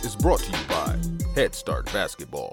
is brought to you by Head Start Basketball.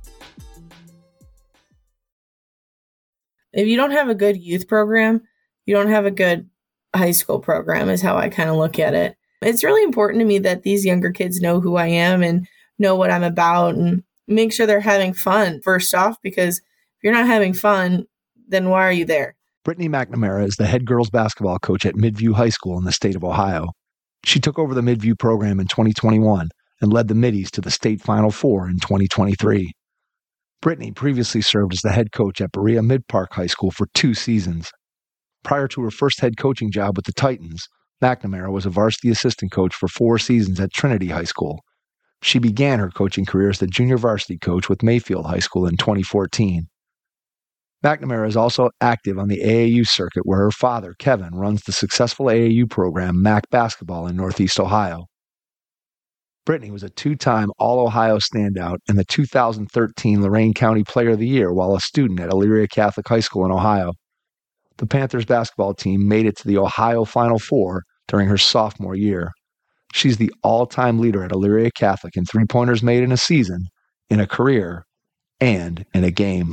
If you don't have a good youth program, you don't have a good high school program, is how I kind of look at it. It's really important to me that these younger kids know who I am and know what I'm about and make sure they're having fun, first off, because if you're not having fun, then why are you there? Brittany McNamara is the head girls basketball coach at Midview High School in the state of Ohio. She took over the Midview program in 2021 and led the Middies to the state Final Four in 2023. Brittany previously served as the head coach at Berea Mid-Park High School for 2 seasons. Prior to her first head coaching job with the Titans, McNamara was a varsity assistant coach for 4 seasons at Trinity High School. She began her coaching career as the junior varsity coach with Mayfield High School in 2014. McNamara is also active on the AAU circuit where her father, Kevin, runs the successful AAU program MAC Basketball in Northeast Ohio. Brittany was a 2-time All-Ohio standout and the 2013 Lorain County Player of the Year while a student at Elyria Catholic High School in Ohio. The Panthers basketball team made it to the Ohio Final Four during her sophomore year. She's the all-time leader at Elyria Catholic in three-pointers made in a season, in a career, and in a game.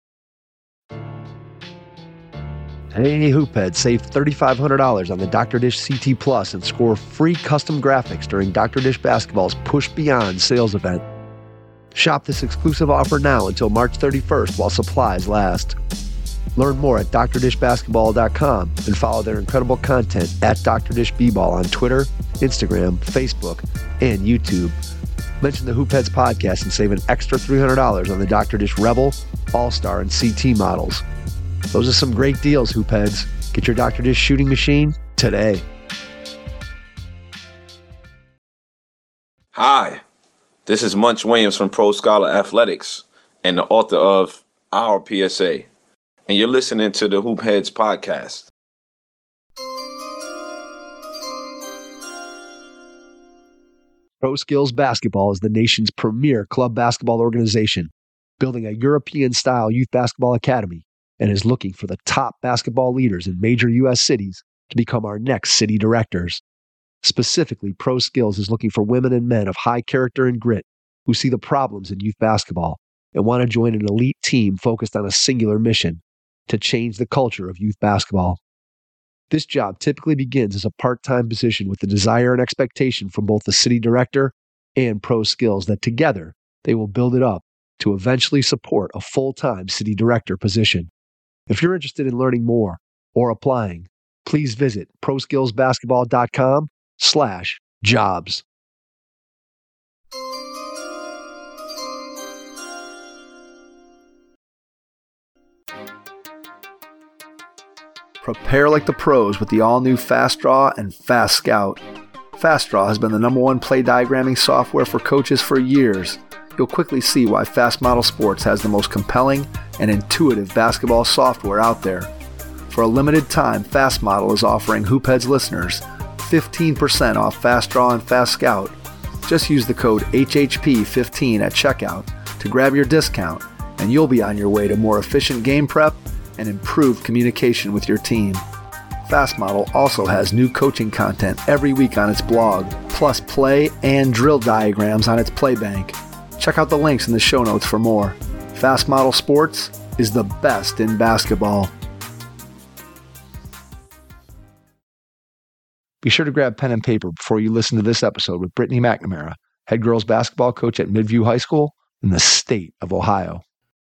Hey, Hoophead, save $3,500 on the Dr. Dish CT Plus and score free custom graphics during Dr. Dish Basketball's Push Beyond sales event. Shop this exclusive offer now until March 31st while supplies last. Learn more at drdishbasketball.com and follow their incredible content at Dr. Dish B-Ball on Twitter, Instagram, Facebook, and YouTube. Mention the Hoopheads podcast and save an extra $300 on the Dr. Dish Rebel, All-Star, and CT models. Those are some great deals, Hoopheads. Get your Dr. Dish shooting machine today. Hi, this is Munch Williams from Pro Scholar Athletics and the author of Our PSA. And you're listening to the Hoopheads podcast. Pro Skills Basketball is the nation's premier club basketball organization, building a European-style youth basketball academy, and is looking for the top basketball leaders in major U.S. cities to become our next city directors. Specifically, Pro Skills is looking for women and men of high character and grit who see the problems in youth basketball and want to join an elite team focused on a singular mission: to change the culture of youth basketball. This job typically begins as a part-time position with the desire and expectation from both the city director and Pro Skills that together they will build it up to eventually support a full-time city director position. If you're interested in learning more or applying, please visit proskillsbasketball.com/jobs. Prepare like the pros with the all-new Fast Draw and Fast Scout. Fast Draw has been the #1 play diagramming software for coaches for years. You'll quickly see why Fast Model Sports has the most compelling and intuitive basketball software out there. For a limited time, Fast Model is offering Hoopheads listeners 15% off Fast Draw and Fast Scout. Just use the code HHP15 at checkout to grab your discount, and you'll be on your way to more efficient game prep and improved communication with your team. Fast Model also has new coaching content every week on its blog, plus play and drill diagrams on its Playbank. Check out the links in the show notes for more. Fast Model Sports is the best in basketball. Be sure to grab pen and paper before you listen to this episode with Brittany McNamara, head girls basketball coach at Midview High School in the state of Ohio.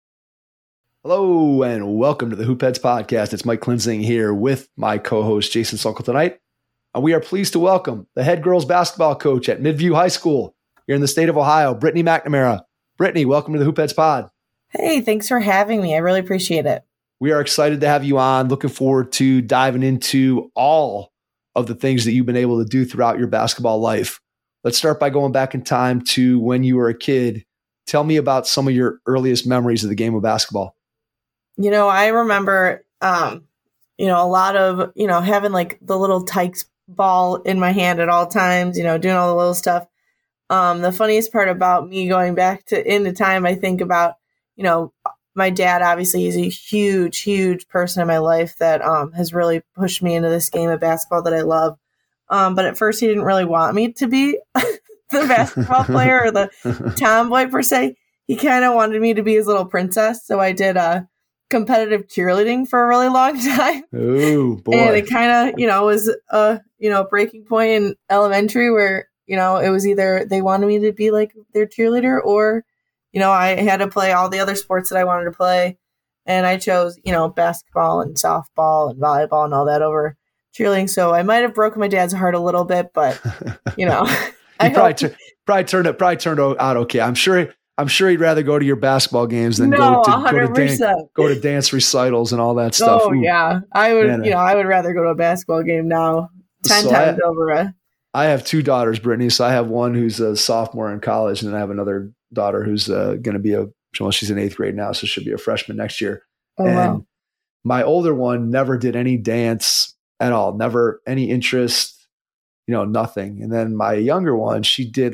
Hello and welcome to the Hoopheads podcast. It's Mike Klinzing here with my co-host Jason Sokol tonight. And we are pleased to welcome the head girls basketball coach at Midview High School here in the state of Ohio, Brittany McNamara. Brittany, welcome to the Hoopheads pod. Hey, thanks for having me. I really appreciate it. We are excited to have you on. Looking forward to diving into all of the things that you've been able to do throughout your basketball life. Let's start by going back in time to when you were a kid. Tell me about some of your earliest memories of the game of basketball. You know, I remember, a lot of, having like the little Tykes ball in my hand at all times, doing all the little stuff. The funniest part about me going back into time, I think about, my dad, obviously, is a huge, huge person in my life that has really pushed me into this game of basketball that I love. But at first, he didn't really want me to be the basketball player or the tomboy per se. He kind of wanted me to be his little princess. So I did competitive cheerleading for a really long time. Oh, boy. And it kind of, was a, breaking point in elementary where, it was either they wanted me to be like their cheerleader or, I had to play all the other sports that I wanted to play. And I chose, basketball and softball and volleyball and all that over cheerleading. So I might have broken my dad's heart a little bit, but, I probably turned out okay. I'm sure he'd rather go to your basketball games than go to dance recitals and all that stuff. Oh, yeah. I would, I would rather go to a basketball game now 10 times over. I have 2 daughters, Brittany. So I have one who's a sophomore in college, and then I have another daughter who's going to be she's in 8th grade now, so she'll be a freshman next year. Oh, and wow. My older one never did any dance at all, never any interest, nothing. And then my younger one, she did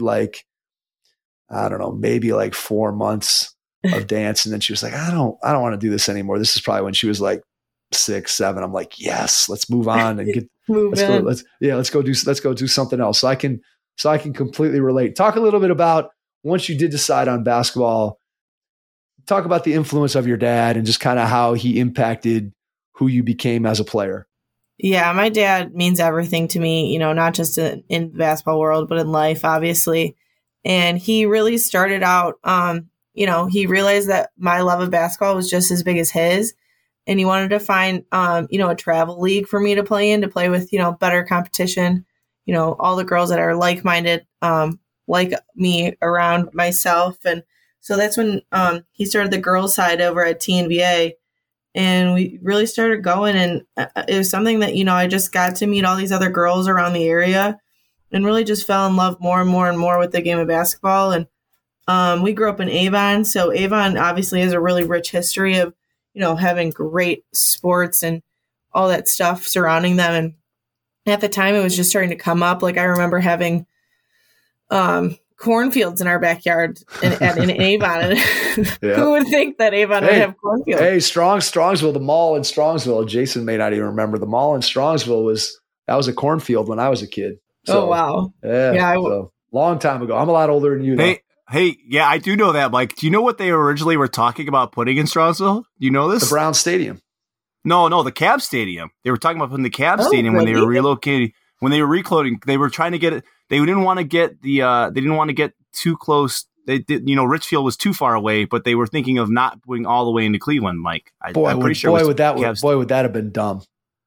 maybe 4 months of dance. And then she was like, I don't want to do this anymore. This is probably when she was 6, 7. I'm like, yes, let's move on and let's go do something else. So I can completely relate. Talk a little bit about once you did decide on basketball, talk about the influence of your dad and just kind of how he impacted who you became as a player. Yeah, my dad means everything to me, not just in the basketball world, but in life, obviously. And he really started out, he realized that my love of basketball was just as big as his. And he wanted to find, a travel league for me to play with, better competition, all the girls that are like-minded, like me around myself. And so that's when he started the girls side over at TNVA. And we really started going. And it was something that, I just got to meet all these other girls around the area and really just fell in love more and more and more with the game of basketball. And we grew up in Avon. So Avon obviously has a really rich history of, having great sports and all that stuff surrounding them. And at the time it was just starting to come up. I remember having cornfields in our backyard in Avon. Who would think that Avon would have cornfields? Hey, Strongsville, the mall in Strongsville. Jason may not even remember. The mall in Strongsville was a cornfield when I was a kid. So, oh, wow. Yeah. So, long time ago. I'm a lot older than you, though. Hey, yeah, I do know that, Mike. Do you know what they originally were talking about putting in Strongsville? Do you know this? The Brown Stadium. No, the Cavs Stadium. They were talking about putting the Cavs Stadium when they were relocating. When they were reclothing, they were trying to get it. They didn't want to get they didn't want to get too close. They did, Richfield was too far away, but they were thinking of not going all the way into Cleveland, Mike. I'm pretty sure would that have been dumb.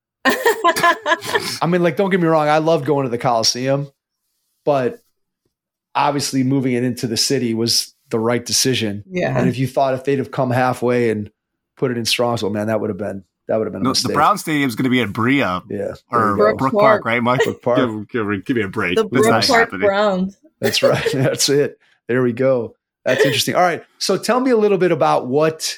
I mean, don't get me wrong. I love going to the Coliseum, but obviously moving it into the city was the right decision. Yeah. And if they'd have come halfway and put it in Strongsville, man, that would have been a mistake. The Brown Stadium is going to be at Brea, or Brook Park, right, Mike? Brook Park. Give me a break. The Brook Park Browns. That's right. That's it. There we go. That's interesting. All right. So tell me a little bit about what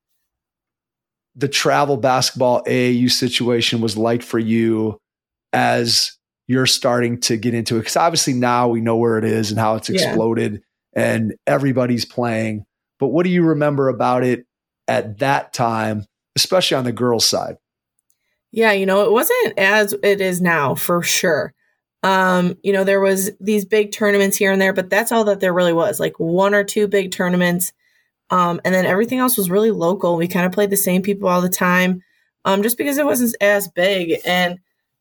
the travel basketball AAU situation was like for you as you're starting to get into it. Because obviously now we know where it is and how it's exploded and everybody's playing. But what do you remember about it at that time, especially on the girls' side? Yeah, it wasn't as it is now, for sure. There was these big tournaments here and there, but that's all that there really was, 1 or 2 big tournaments. And then everything else was really local. We kind of played the same people all the time, just because it wasn't as big. And,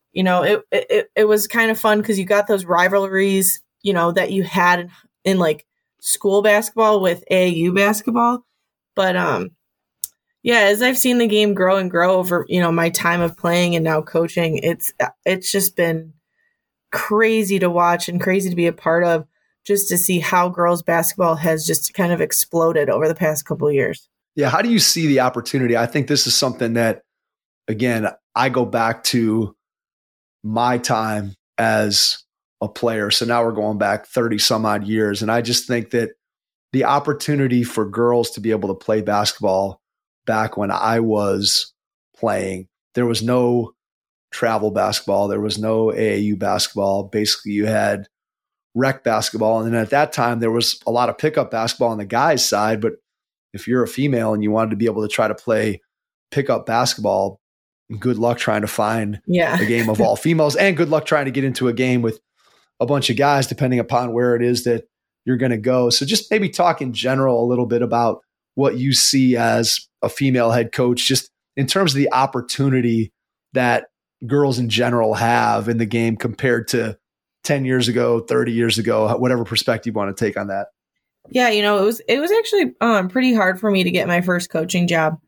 it was kind of fun because you got those rivalries, that you had in school basketball with AAU basketball. But, as I've seen the game grow and grow over, my time of playing and now coaching, it's just been crazy to watch and crazy to be a part of, just to see how girls basketball has just kind of exploded over the past couple of years. Yeah. How do you see the opportunity? I think this is something that, again, I go back to my time as a player. So now we're going back 30 some odd years. And I just think that the opportunity for girls to be able to play basketball back when I was playing, there was no travel basketball. There was no AAU basketball. Basically, you had rec basketball. And then at that time, there was a lot of pickup basketball on the guys' side. But if you're a female and you wanted to be able to try to play pickup basketball, good luck trying to find a game of all females, and good luck trying to get into a game with a bunch of guys depending upon where it is that you're going to go. So just maybe talk in general a little bit about what you see as a female head coach, just in terms of the opportunity that girls in general have in the game compared to 10 years ago, 30 years ago, whatever perspective you want to take on that. Yeah, it was actually pretty hard for me to get my first coaching job.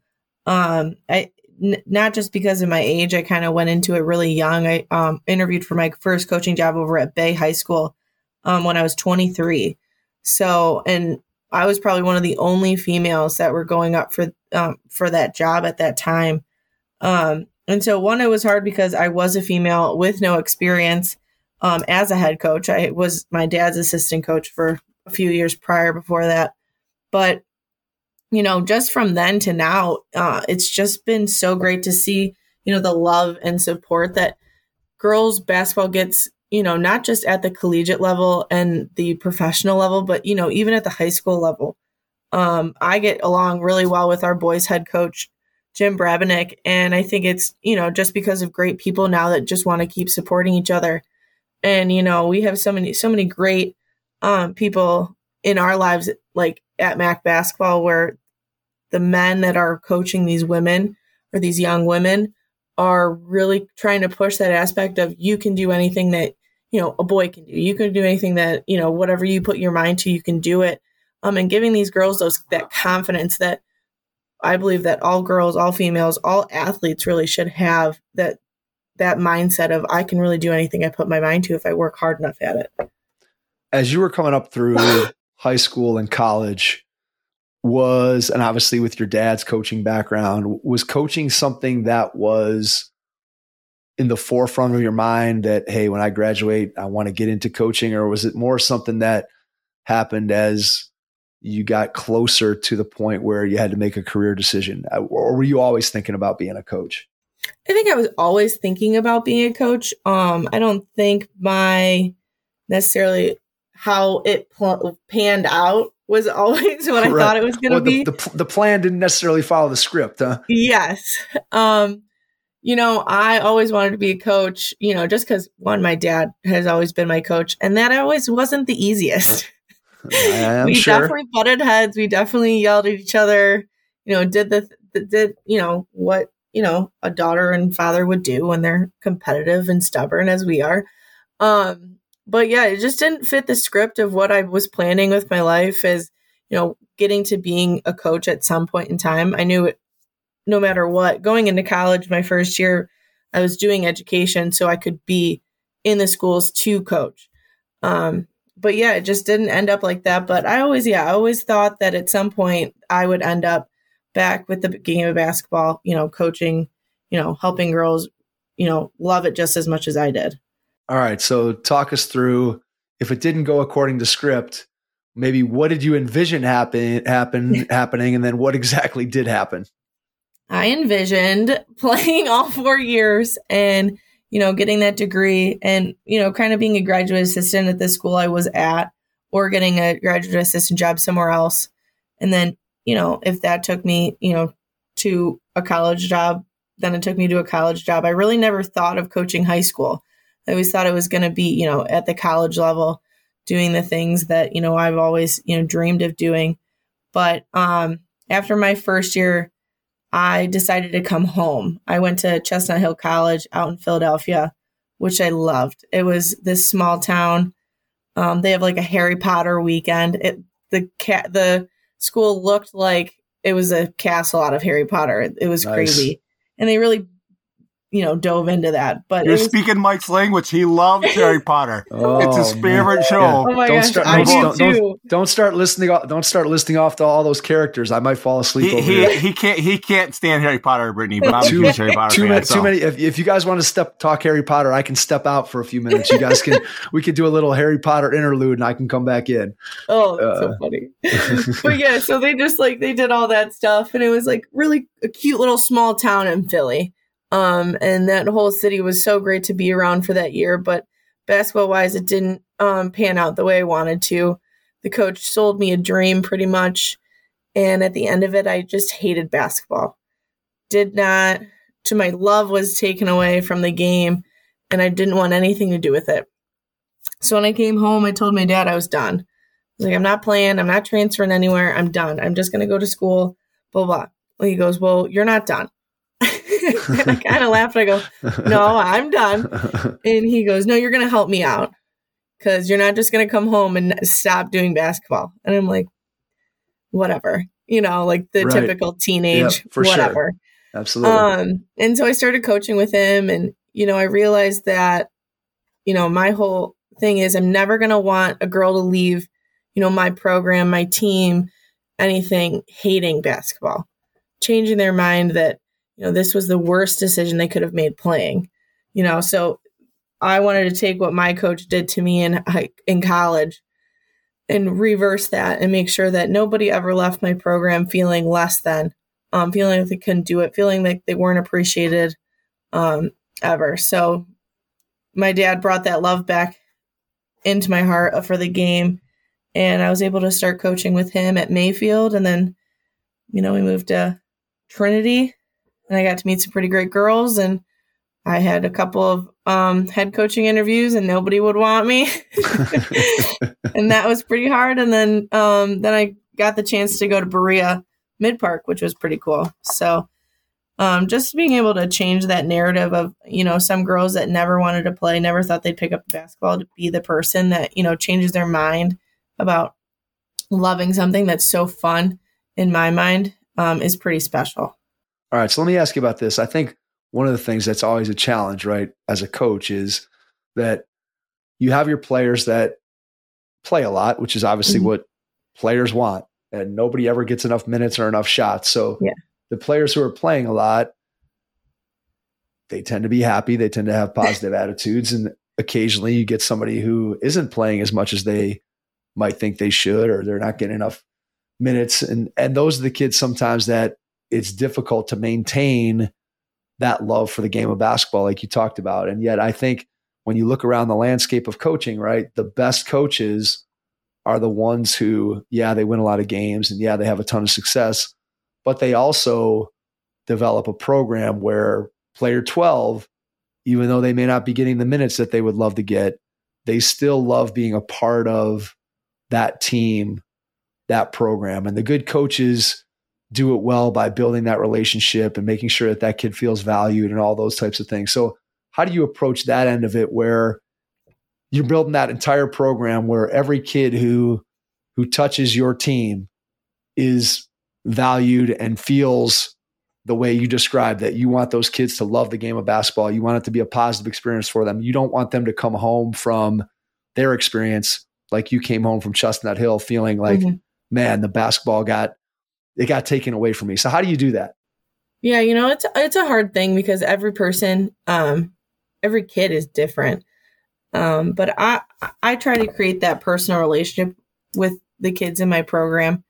Not just because of my age, I kind of went into it really young. I interviewed for my first coaching job over at Bay High School when I was 23. So, and I was probably one of the only females that were going up for that job at that time. And so one, it was hard because I was a female with no experience as a head coach. I was my dad's assistant coach for a few years prior before that. But, just from then to now, it's just been so great to see, the love and support that girls basketball gets, not just at the collegiate level and the professional level, but, even at the high school level. I get along really well with our boys head coach, Jim Brabennick. And I think it's, just because of great people now that just want to keep supporting each other. And, we have so many great people in our lives, like at MAC basketball, where the men that are coaching these women or these young women are really trying to push that aspect of you can do anything that, a boy can do. You can do anything that, whatever you put your mind to, you can do it. And giving these girls that confidence that I believe that all girls, all females, all athletes really should have, that mindset of I can really do anything I put my mind to if I work hard enough at it. As you were coming up through high school and college, and obviously with your dad's coaching background, was coaching something that was in the forefront of your mind that, hey, when I graduate, I want to get into coaching? Or was it more something that happened as you got closer to the point where you had to make a career decision? Or were you always thinking about being a coach? I think I was always thinking about being a coach. I don't think necessarily how it panned out was always what I thought it was going to be. The plan didn't necessarily follow the script, huh? Yes. I always wanted to be a coach, just because, one, my dad has always been my coach, and that always wasn't the easiest. We definitely butted heads. We definitely yelled at each other, did what, a daughter and father would do when they're competitive and stubborn as we are. But yeah, it just didn't fit the script of what I was planning with my life as, getting to being a coach at some point in time. I knew it, no matter what. Going into college, my first year, I was doing education so I could be in the schools to coach. But yeah, it just didn't end up like that. But I always thought that at some point I would end up back with the game of basketball, coaching, helping girls, love it just as much as I did. All right. So talk us through, if it didn't go according to script, maybe what did you envision happening, and then what exactly did happen? I envisioned playing all 4 years and, getting that degree and, kind of being a graduate assistant at the school I was at, or getting a graduate assistant job somewhere else. And then, if that took me, to a college job, then it took me to a college job. I really never thought of coaching high school. I always thought it was going to be, at the college level, doing the things that, I've always, dreamed of doing. But after my first year, I decided to come home. I went to Chestnut Hill College out in Philadelphia, which I loved. It was this small town. They have like a Harry Potter weekend. The school looked like it was a castle out of Harry Potter. It was nice. Crazy. And they really, dove into that. But you're speaking Mike's language. He loves Harry Potter. It's his favorite show. Yeah. Oh my gosh, I do too. Don't start listing off to all those characters. I might fall asleep over here. He can't stand Harry Potter, Brittany, but I'm a huge Harry Potter fan. Too many. If you guys want to talk Harry Potter, I can step out for a few minutes. You guys we could do a little Harry Potter interlude, and I can come back in. Oh, that's so funny. But yeah, so they just they did all that stuff, and it was like really a cute little small town in Philly. And that whole city was so great to be around for that year, but basketball wise, it didn't, pan out the way I wanted to. The coach sold me a dream pretty much. And at the end of it, I just hated basketball. My love was taken away from the game, and I didn't want anything to do with it. So when I came home, I told my dad I was done. I was like, I'm not playing. I'm not transferring anywhere. I'm done. I'm just going to go to school, blah, blah. Well, he goes, well, you're not done. And I kind of laughed. I go, no, I'm done. And he goes, no, you're going to help me out because you're not just going to come home and stop doing basketball. And I'm like, whatever, like the typical teenage, whatever. Sure. Absolutely. And so I started coaching with him, and, I realized that, my whole thing is I'm never going to want a girl to leave, my program, my team, anything, hating basketball, changing their mind that, this was the worst decision they could have made playing, so I wanted to take what my coach did to me in college and reverse that and make sure that nobody ever left my program feeling less than, feeling like they couldn't do it, feeling like they weren't appreciated ever. So my dad brought that love back into my heart for the game, and I was able to start coaching with him at Mayfield. And then, we moved to Trinity, and I got to meet some pretty great girls, and I had a couple of head coaching interviews, and nobody would want me. And that was pretty hard. And then I got the chance to go to Berea Mid-Park, which was pretty cool. So just being able to change that narrative of, some girls that never wanted to play, never thought they'd pick up the basketball, to be the person that, changes their mind about loving something that's so fun, in my mind, is pretty special. All right. So let me ask you about this. I think one of the things that's always a challenge, right, as a coach, is that you have your players that play a lot, which is obviously what players want, and nobody ever gets enough minutes or enough shots. So the players who are playing a lot, they tend to be happy. They tend to have positive attitudes. And occasionally you get somebody who isn't playing as much as they might think they should, or they're not getting enough minutes. And those are the kids sometimes that it's difficult to maintain that love for the game of basketball, like you talked about. And yet I think when you look around the landscape of coaching, right, the best coaches are the ones who, they win a lot of games, and they have a ton of success, but they also develop a program where player 12, even though they may not be getting the minutes that they would love to get, they still love being a part of that team, that program. And the good coaches do it well by building that relationship and making sure that kid feels valued and all those types of things. So how do you approach that end of it, where you're building that entire program where every kid who touches your team is valued and feels the way you described, that you want those kids to love the game of basketball. You want it to be a positive experience for them. You don't want them to come home from their experience like you came home from Chestnut Hill feeling like, man, the basketball got taken away from me. So how do you do that? Yeah, it's a hard thing because every person, every kid is different. But I try to create that personal relationship with the kids in my program.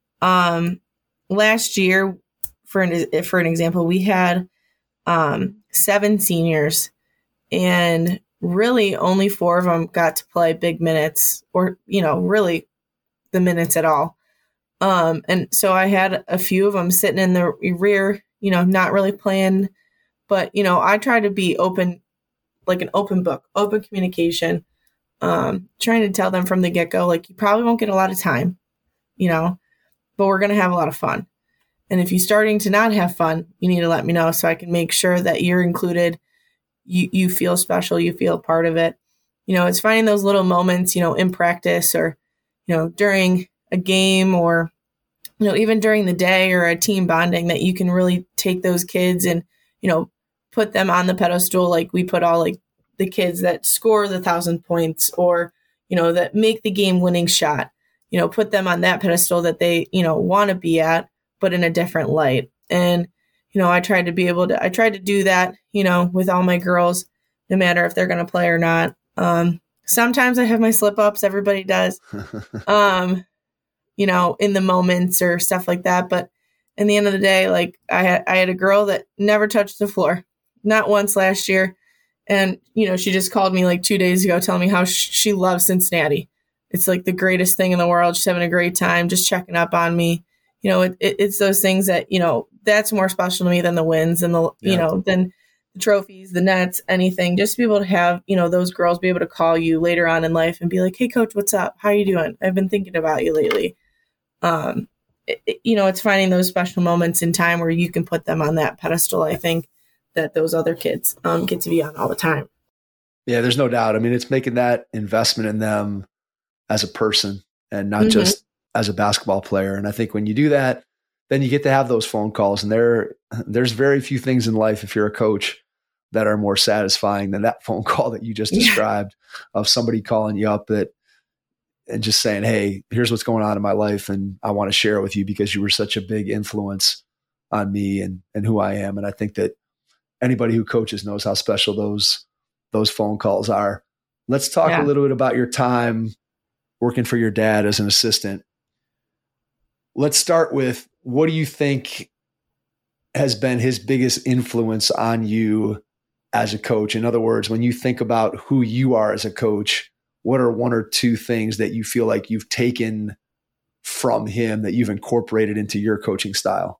Last year, for an example, we had 7 seniors, and really only 4 of them got to play big minutes, or really the minutes at all. And so I had a few of them sitting in the rear, not really playing, but I try to be open, like an open book, open communication, trying to tell them from the get-go, like, you probably won't get a lot of time, but we're going to have a lot of fun. And if you're starting to not have fun, you need to let me know so I can make sure that you're included. You feel special. You feel part of it. It's finding those little moments, in practice, or, during a game, or, even during the day, or a team bonding, that you can really take those kids and, put them on the pedestal. Like we put all like the kids that score the 1,000 points, or, that make the game winning shot, put them on that pedestal that they, want to be at, but in a different light. And, I tried to do that, with all my girls, no matter if they're going to play or not. Sometimes I have my slip ups, everybody does, in the moments or stuff like that. But in the end of the day, like I had a girl that never touched the floor, not once last year. And, she just called me like 2 days ago, telling me how she loves Cincinnati. It's like the greatest thing in the world. She's having a great time, just checking up on me. It's those things that, that's more special to me than the wins and than the trophies, the nets, anything, just to be able to have, those girls be able to call you later on in life and be like, hey coach, what's up? How you doing? I've been thinking about you lately. It's finding those special moments in time where you can put them on that pedestal. I think that those other kids get to be on all the time. Yeah, there's no doubt. I mean, it's making that investment in them as a person and not just as a basketball player. And I think when you do that, then you get to have those phone calls. And there's very few things in life, if you're a coach, that are more satisfying than that phone call that you just described of somebody calling you up and just saying, hey, here's what's going on in my life. And I want to share it with you because you were such a big influence on me and who I am. And I think that anybody who coaches knows how special those phone calls are. Let's talk a little bit about your time working for your dad as an assistant. Let's start with, what do you think has been his biggest influence on you as a coach? In other words, when you think about who you are as a coach, what are one or two things that you feel like you've taken from him that you've incorporated into your coaching style?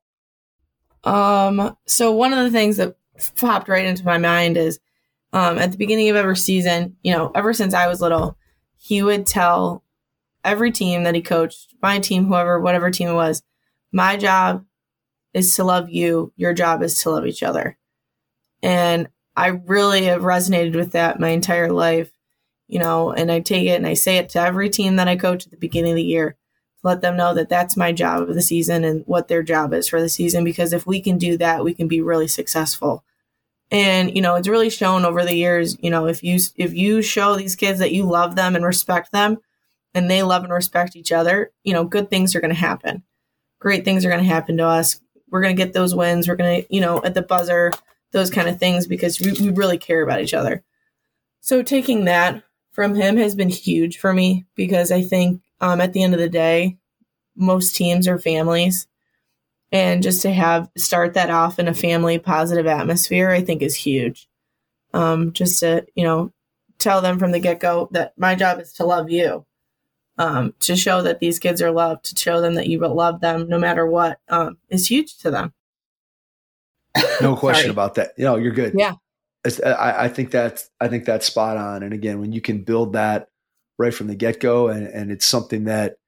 So one of the things that popped right into my mind is at the beginning of every season, ever since I was little, he would tell every team that he coached, my team, whatever team it was, my job is to love you. Your job is to love each other. And I really have resonated with that my entire life, and I take it and I say it to every team that I coach at the beginning of the year to let them know that that's my job of the season and what their job is for the season. Because if we can do that, we can be really successful. And, it's really shown over the years, if you show these kids that you love them and respect them and they love and respect each other, good things are going to happen. Great things are going to happen to us. We're going to get those wins. We're going to, at the buzzer, those kind of things, because we really care about each other. So taking that from him has been huge for me, because I think at the end of the day, most teams are families. And just to start that off in a family positive atmosphere, I think is huge. Just to, tell them from the get-go that my job is to love you, to show that these kids are loved, to show them that you love them no matter what, is huge to them. No question about that. You're good. Yeah. I think that's spot on. And again, when you can build that right from the get-go and it's something that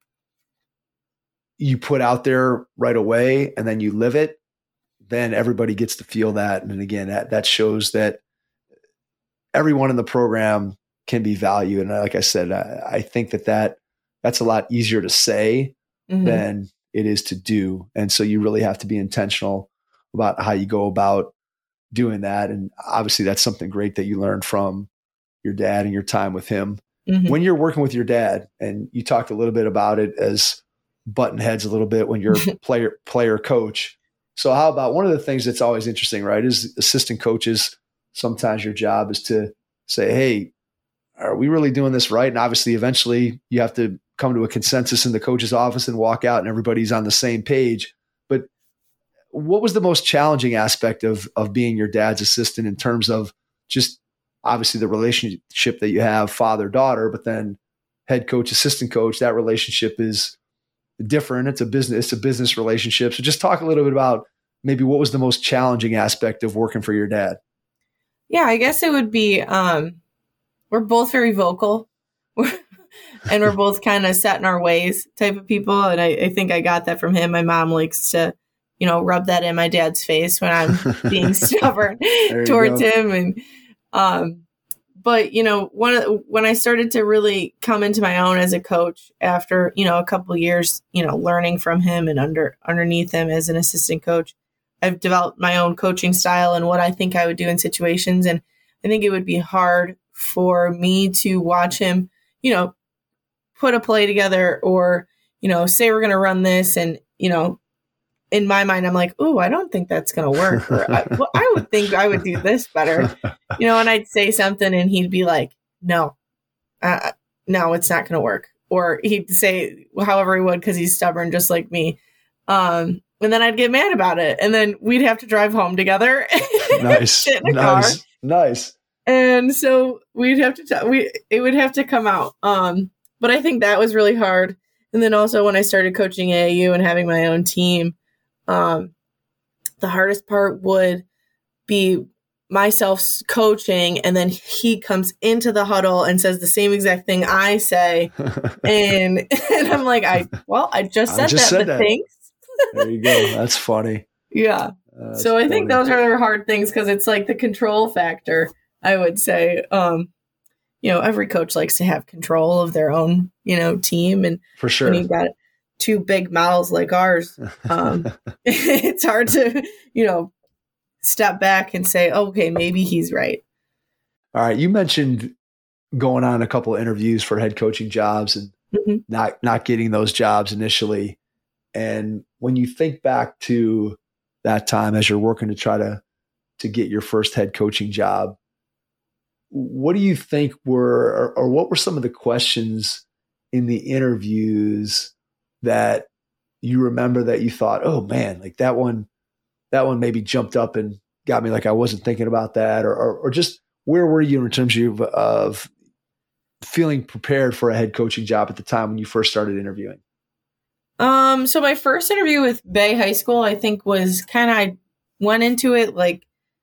you put out there right away and then you live it, then everybody gets to feel that. And again, that shows that everyone in the program can be valued. And like I said, I think that's a lot easier to say than it is to do. And so you really have to be intentional about how you go about doing that. And obviously that's something great that you learned from your dad and your time with him. When you're working with your dad, and you talked a little bit about it as button heads a little bit when you're player coach. So how about one of the things that's always interesting, right, is assistant coaches, sometimes your job is to say, hey, are we really doing this right? And obviously eventually you have to come to a consensus in the coach's office and walk out and everybody's on the same page. But what was the most challenging aspect of being your dad's assistant in terms of just obviously the relationship that you have father-daughter, but then head coach, assistant coach, that relationship is different. It's a business relationship. So just talk a little bit about maybe what was the most challenging aspect of working for your dad. Yeah, I guess it would be, we're both very vocal and we're both kind of set in our ways type of people. And I think I got that from him. My mom likes to, rub that in my dad's face when I'm being stubborn towards him. And, but, when I started to really come into my own as a coach after, a couple of years, learning from him and underneath him as an assistant coach, I've developed my own coaching style and what I think I would do in situations. And I think it would be hard for me to watch him, put a play together or, say we're going to run this. And, in my mind, I'm like, oh, I don't think that's going to work. Or I would think I would do this better, and I'd say something and he'd be like, no, it's not going to work. Or he'd say however he would, because he's stubborn, just like me. And then I'd get mad about it. And then we'd have to drive home together. Nice. Sit in a car. Nice. And so we'd have to, it would have to come out. But I think that was really hard. And then also when I started coaching AAU and having my own team, the hardest part would be myself coaching, and then he comes into the huddle and says the same exact thing I say. and I'm like, I just said that. Thanks. There you go. That's funny. Yeah. So I think those are hard things because it's like the control factor, I would say. Every coach likes to have control of their own, team. And for sure, when you've got two big mouths like ours, it's hard to, step back and say, okay, maybe he's right. All right. You mentioned going on a couple of interviews for head coaching jobs and not getting those jobs initially. And when you think back to that time as you're working to try to get your first head coaching job, what do you think were, or what were some of the questions in the interviews that you remember that you thought, oh man, like that one maybe jumped up and got me, like I wasn't thinking about that, or just where were you in terms of feeling prepared for a head coaching job at the time when you first started interviewing? So my first interview with Bay High School, I think was I went into it like,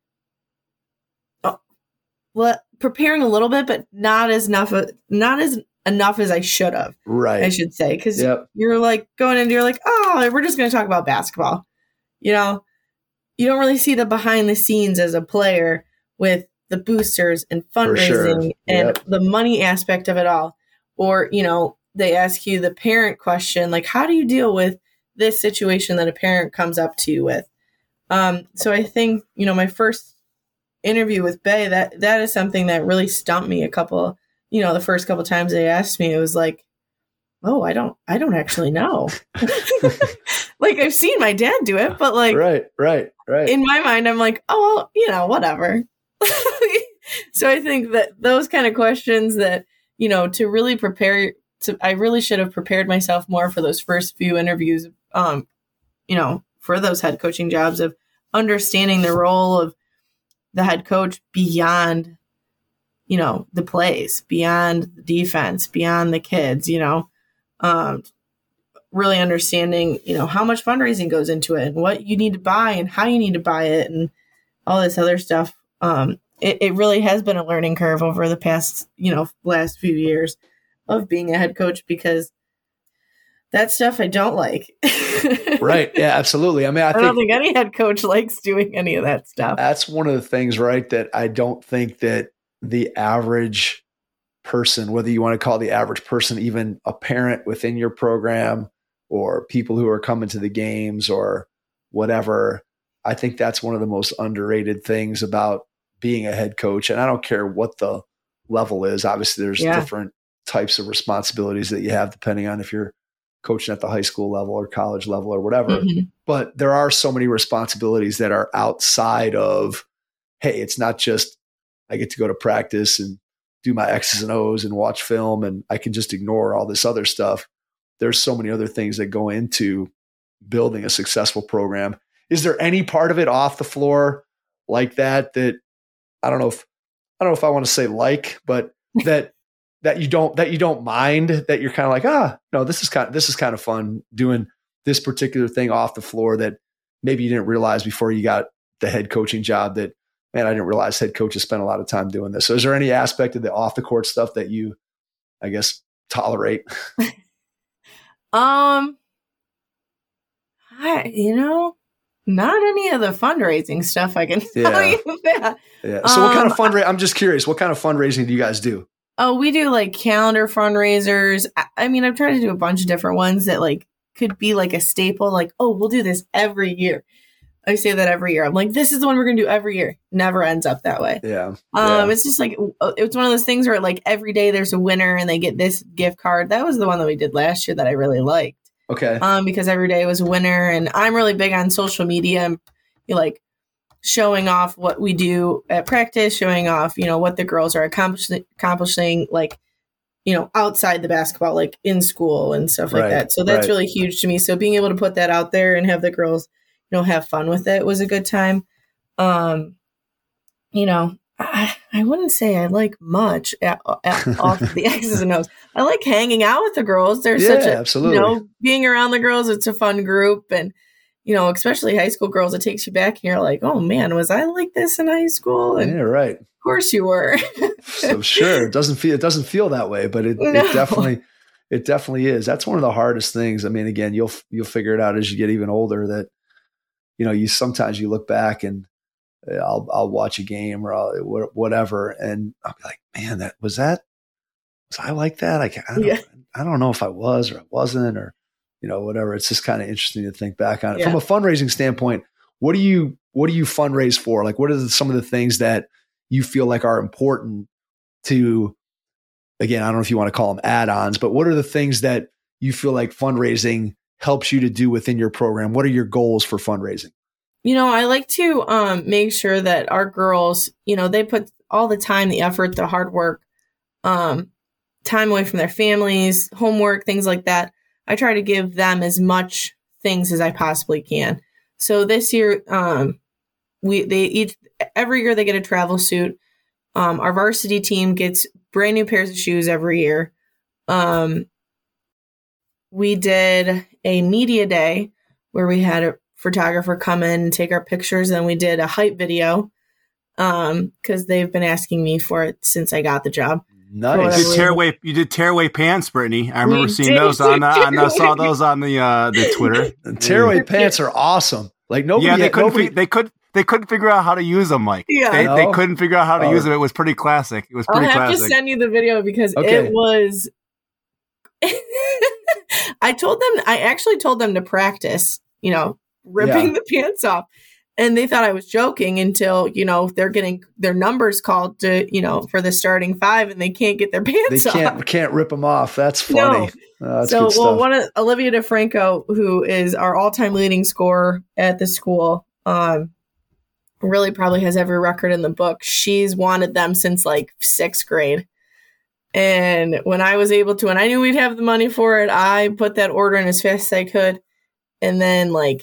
preparing a little bit, but not as enough as I should have. Right. I should say. Cause you're like going into, you're like, oh, we're just going to talk about basketball. You don't really see the behind the scenes as a player with the boosters and fundraising and the money aspect of it all. Or, they ask you the parent question, like, how do you deal with this situation that a parent comes up to you with? So I think, my first interview with Bay, that is something that really stumped me the first couple times they asked me, it was like, oh, I don't actually know. Like I've seen my dad do it, but like, right. In my mind, I'm like, oh, well, whatever. So I think that those kind of questions that, to really prepare I really should have prepared myself more for those first few interviews, for those head coaching jobs, of understanding the role of the head coach beyond, the plays, beyond the defense, beyond the kids, really understanding, how much fundraising goes into it and what you need to buy and how you need to buy it and all this other stuff. It really has been a learning curve over the past, last few years of being a head coach, because that stuff I don't like. Right. Yeah, absolutely. I mean, I don't think any head coach likes doing any of that stuff. That's one of the things, right, that I don't think that the average person, whether you want to call the average person even a parent within your program or people who are coming to the games or whatever, I think that's one of the most underrated things about being a head coach. And I don't care what the level is. Obviously, there's different types of responsibilities that you have depending on if you're coaching at the high school level or college level or whatever. But there are so many responsibilities that are outside of, hey, it's not just I get to go to practice and do my X's and O's and watch film and I can just ignore all this other stuff. There's so many other things that go into building a successful program. Is there any part of it off the floor like that I don't know if I want to say but that you don't mind, that you're kind of like, no, this is kind of fun doing this particular thing off the floor that maybe you didn't realize before you got the head coaching job that, man, I didn't realize head coaches spend a lot of time doing this. So is there any aspect of the off the court stuff that you, I guess, tolerate? Not any of the fundraising stuff I can tell you that. Yeah. So what kind of fundraising? I'm just curious. What kind of fundraising do you guys do? Oh, we do like calendar fundraisers. I mean, I've tried to do a bunch of different ones that like could be like a staple. Like, oh, we'll do this every year. I say that every year. I'm like, this is the one we're going to do every year. Never ends up that way. Yeah. It's just like, it's one of those things where like every day there's a winner and they get this gift card. That was the one that we did last year that I really liked. Okay. Because every day was a winner, and I'm really big on social media and like showing off what we do at practice, showing off, what the girls are accomplishing, like, outside the basketball, like in school and stuff like that. So that's really huge to me. So being able to put that out there and have the girls, have fun with it was a good time. I wouldn't say I like much off the X's and O's. I like hanging out with the girls. They're such a, absolutely. Being around the girls, it's a fun group. And, especially high school girls, it takes you back and you're like, oh man, was I like this in high school? And yeah, right. Of course you were. So sure, it doesn't feel that way, but it definitely is. That's one of the hardest things. I mean, again, you'll figure it out as you get even older that, you sometimes you look back and I'll watch a game or whatever, and I'll be like, man, was I like that? I don't know if I was or I wasn't, or whatever. It's just kind of interesting to think back on it from a fundraising standpoint. What do you fundraise for? Like, what are some of the things that you feel like are important to? Again, I don't know if you want to call them add-ons, but what are the things that you feel like fundraising helps you to do within your program? What are your goals for fundraising? I like to make sure that our girls, they put all the time, the effort, the hard work, time away from their families, homework, things like that. I try to give them as much things as I possibly can. So this year, every year they get a travel suit. Our varsity team gets brand new pairs of shoes every year. We did a media day where we had a photographer come in and take our pictures, and we did a hype video because they've been asking me for it since I got the job. Nice. You did tearaway pants, Brittany. I remember seeing those on. I saw those on the Twitter. Tearaway pants are awesome. Like nobody. Yeah, they couldn't figure out how to use them, Mike. Yeah. They couldn't figure out how to use them. It was pretty classic. I'll have to send you the video because it was. I actually told them to practice, ripping the pants off. And they thought I was joking until, they're getting their numbers called to, for the starting five, and they can't get their pants off. They can't rip them off. That's funny. No. That's good stuff. Olivia DeFranco, who is our all-time leading scorer at the school, really probably has every record in the book. She's wanted them since like 6th grade. And when I was able to, and I knew we'd have the money for it, I put that order in as fast as I could. And then like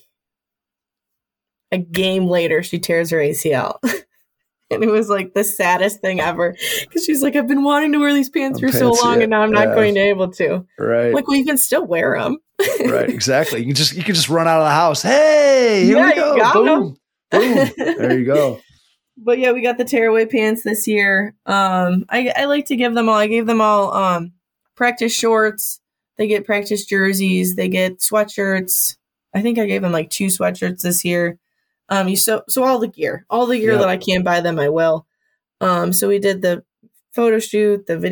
a game later, she tears her ACL. And it was like the saddest thing ever. Because she's like, I've been wanting to wear these pants for so long, and now I'm not going to be able to. Right. Like, well, you can still wear them. Right, exactly. You can just run out of the house. Hey, here we go. Boom. Boom. There you go. But yeah, we got the tearaway pants this year. I like to give them all. I gave them all practice shorts. They get practice jerseys. They get sweatshirts. I think I gave them like 2 sweatshirts this year. So all the gear that I can buy them, I will. So we did the photo shoot, the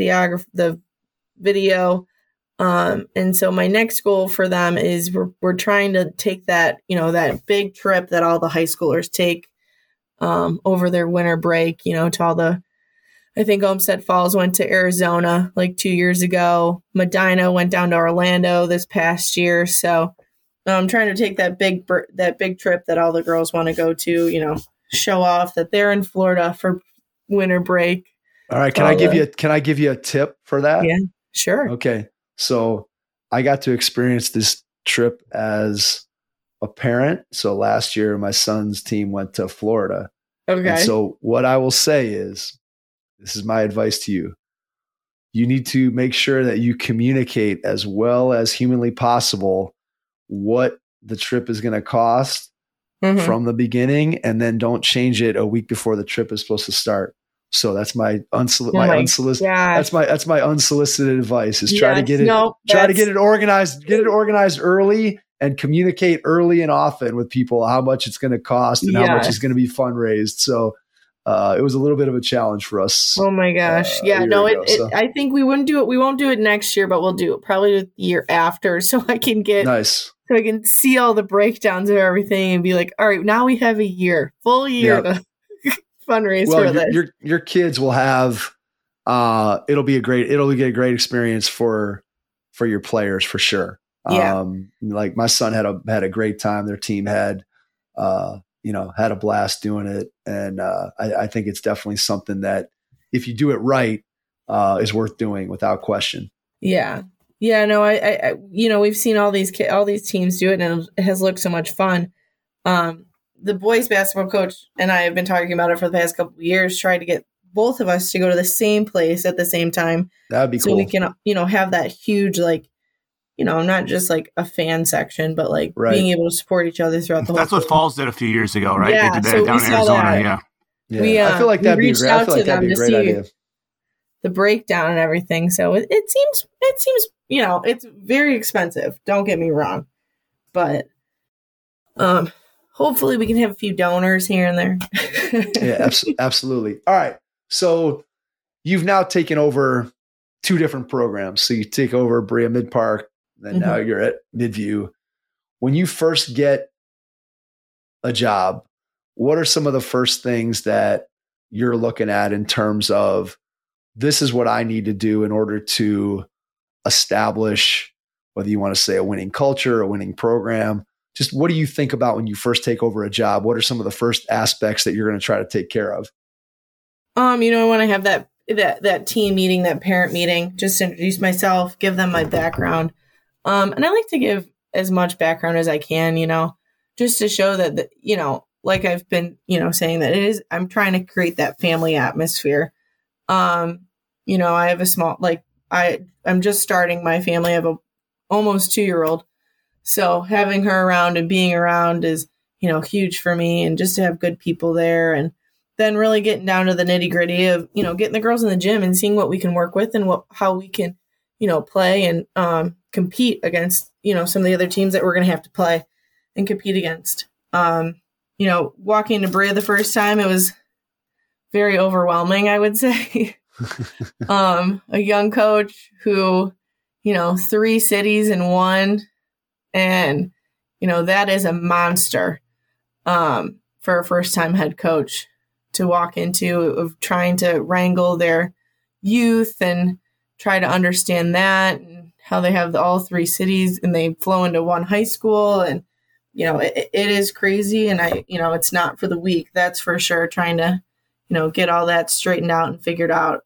video. And so my next goal for them is we're trying to take that, that big trip that all the high schoolers take, over their winter break, to I think Olmsted Falls went to Arizona like 2 years ago. Medina went down to Orlando this past year. So I'm trying to take that big trip that all the girls want to go to, show off that they're in Florida for winter break. All right. Can I give you a tip for that? Yeah, sure. Okay. So I got to experience this trip as a parent. So last year, my son's team went to Florida. Okay. And so what I will say is, this is my advice to you. You need to make sure that you communicate as well as humanly possible what the trip is going to cost from the beginning, and then don't change it a week before the trip is supposed to start. So that's my unsolicited advice is try to get it organized early, and communicate early and often with people how much it's going to cost and how much is going to be fundraised. So it was a little bit of a challenge for us. Oh my gosh. I think we won't do it next year, but we'll do it probably the year after, so I can so I can see all the breakdowns of everything and be like, all right, now we have full year to fundraise for this. Your kids will have, it'll be a great experience for your players for sure. Yeah. Like my son had a great time. Their team had a blast doing it. And I think it's definitely something that if you do it right, is worth doing without question. Yeah. Yeah. No, I we've seen all these teams do it, and it has looked so much fun. The boys basketball coach and I have been talking about it for the past couple of years, trying to get both of us to go to the same place at the same time. That'd be cool. So we can, have that huge, not just like a fan section, but like being able to support each other throughout the whole That's what thing. Falls did a few years ago, right? Yeah, they did that so down we in saw Arizona. that. Yeah. I feel like that'd be great. I feel like that'd be a great idea. The breakdown and everything. So it seems, it's very expensive. Don't get me wrong, but hopefully we can have a few donors here and there. Yeah, absolutely. All right. So you've now taken over 2 different programs. So you take over Berea Mid Park, then now you're at Midview. When you first get a job, what are some of the first things that you're looking at in terms of, this is what I need to do in order to establish, whether you want to say a winning culture, a winning program? Just what do you think about when you first take over a job? What are some of the first aspects that you're going to try to take care of? I want to have that team meeting, that parent meeting, just introduce myself, give them my background. And I like to give as much background as I can, just to show that, like I've been, saying that I'm trying to create that family atmosphere. I have a small, I'm just starting my family. I have a almost 2-year-old. So having her around and being around is, huge for me, and just to have good people there, and then really getting down to the nitty gritty of, getting the girls in the gym and seeing what we can work with and how we can, play and compete against, some of the other teams that we're going to have to play and compete against. Walking into Berea the first time, it was very overwhelming, I would say. A young coach who, 3 cities in one, and, that is a monster for a first-time head coach to walk into, of trying to wrangle their youth and try to understand that, and how they have all 3 cities and they flow into one high school. And, it is crazy. And it's not for the weak, that's for sure, trying to, get all that straightened out and figured out.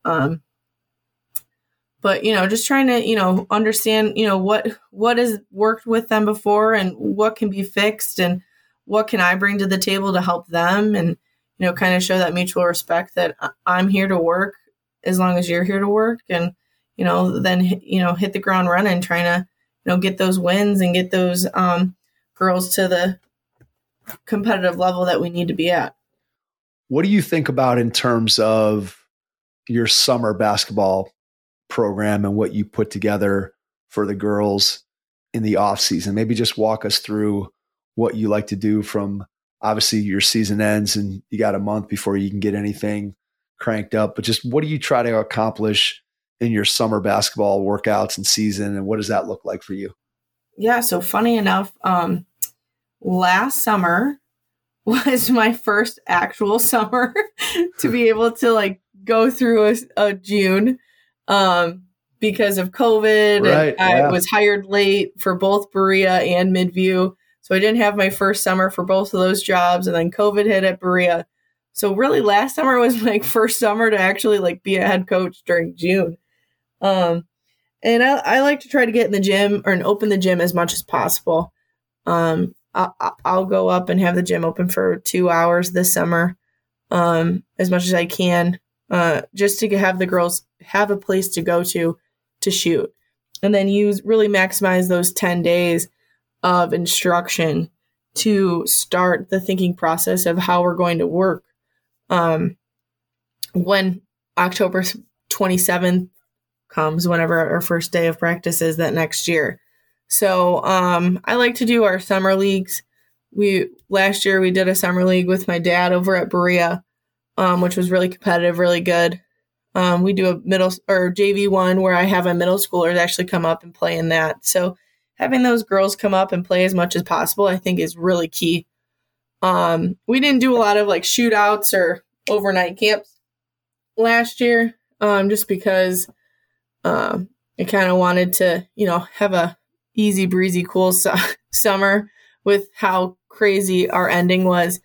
But, just trying to, understand, what has worked with them before and what can be fixed and what can I bring to the table to help them, and, kind of show that mutual respect that I'm here to work as long as you're here to work, and, then, hit the ground running, trying to, get those wins and get those girls to the competitive level that we need to be at. What do you think about in terms of your summer basketball program and what you put together for the girls in the off season? Maybe just walk us through what you like to do from, obviously your season ends and you got a month before you can get anything cranked up, but just what do you try to accomplish in your summer basketball workouts and season, and what does that look like for you? Yeah. So funny enough, last summer was my first actual summer to be able to go through a June because of COVID. Right, and I was hired late for both Berea and Midview. So I didn't have my first summer for both of those jobs. And then COVID hit at Berea. So really last summer was my first summer to actually be a head coach during June. And I like to try to get in the gym and open the gym as much as possible. I'll go up and have the gym open for 2 hours this summer, as much as I can, just to have the girls have a place to go to shoot, and then really maximize those 10 days of instruction to start the thinking process of how we're going to work. When October 27th comes, whenever our first day of practice is that next year. So I like to do our summer leagues. Last year we did a summer league with my dad over at Berea, which was really competitive, really good. We do a JV one where I have a middle schooler actually come up and play in that. So having those girls come up and play as much as possible, I think, is really key. We didn't do a lot of shootouts or overnight camps last year, just because I kind of wanted to, have a easy breezy, cool summer with how crazy our ending was.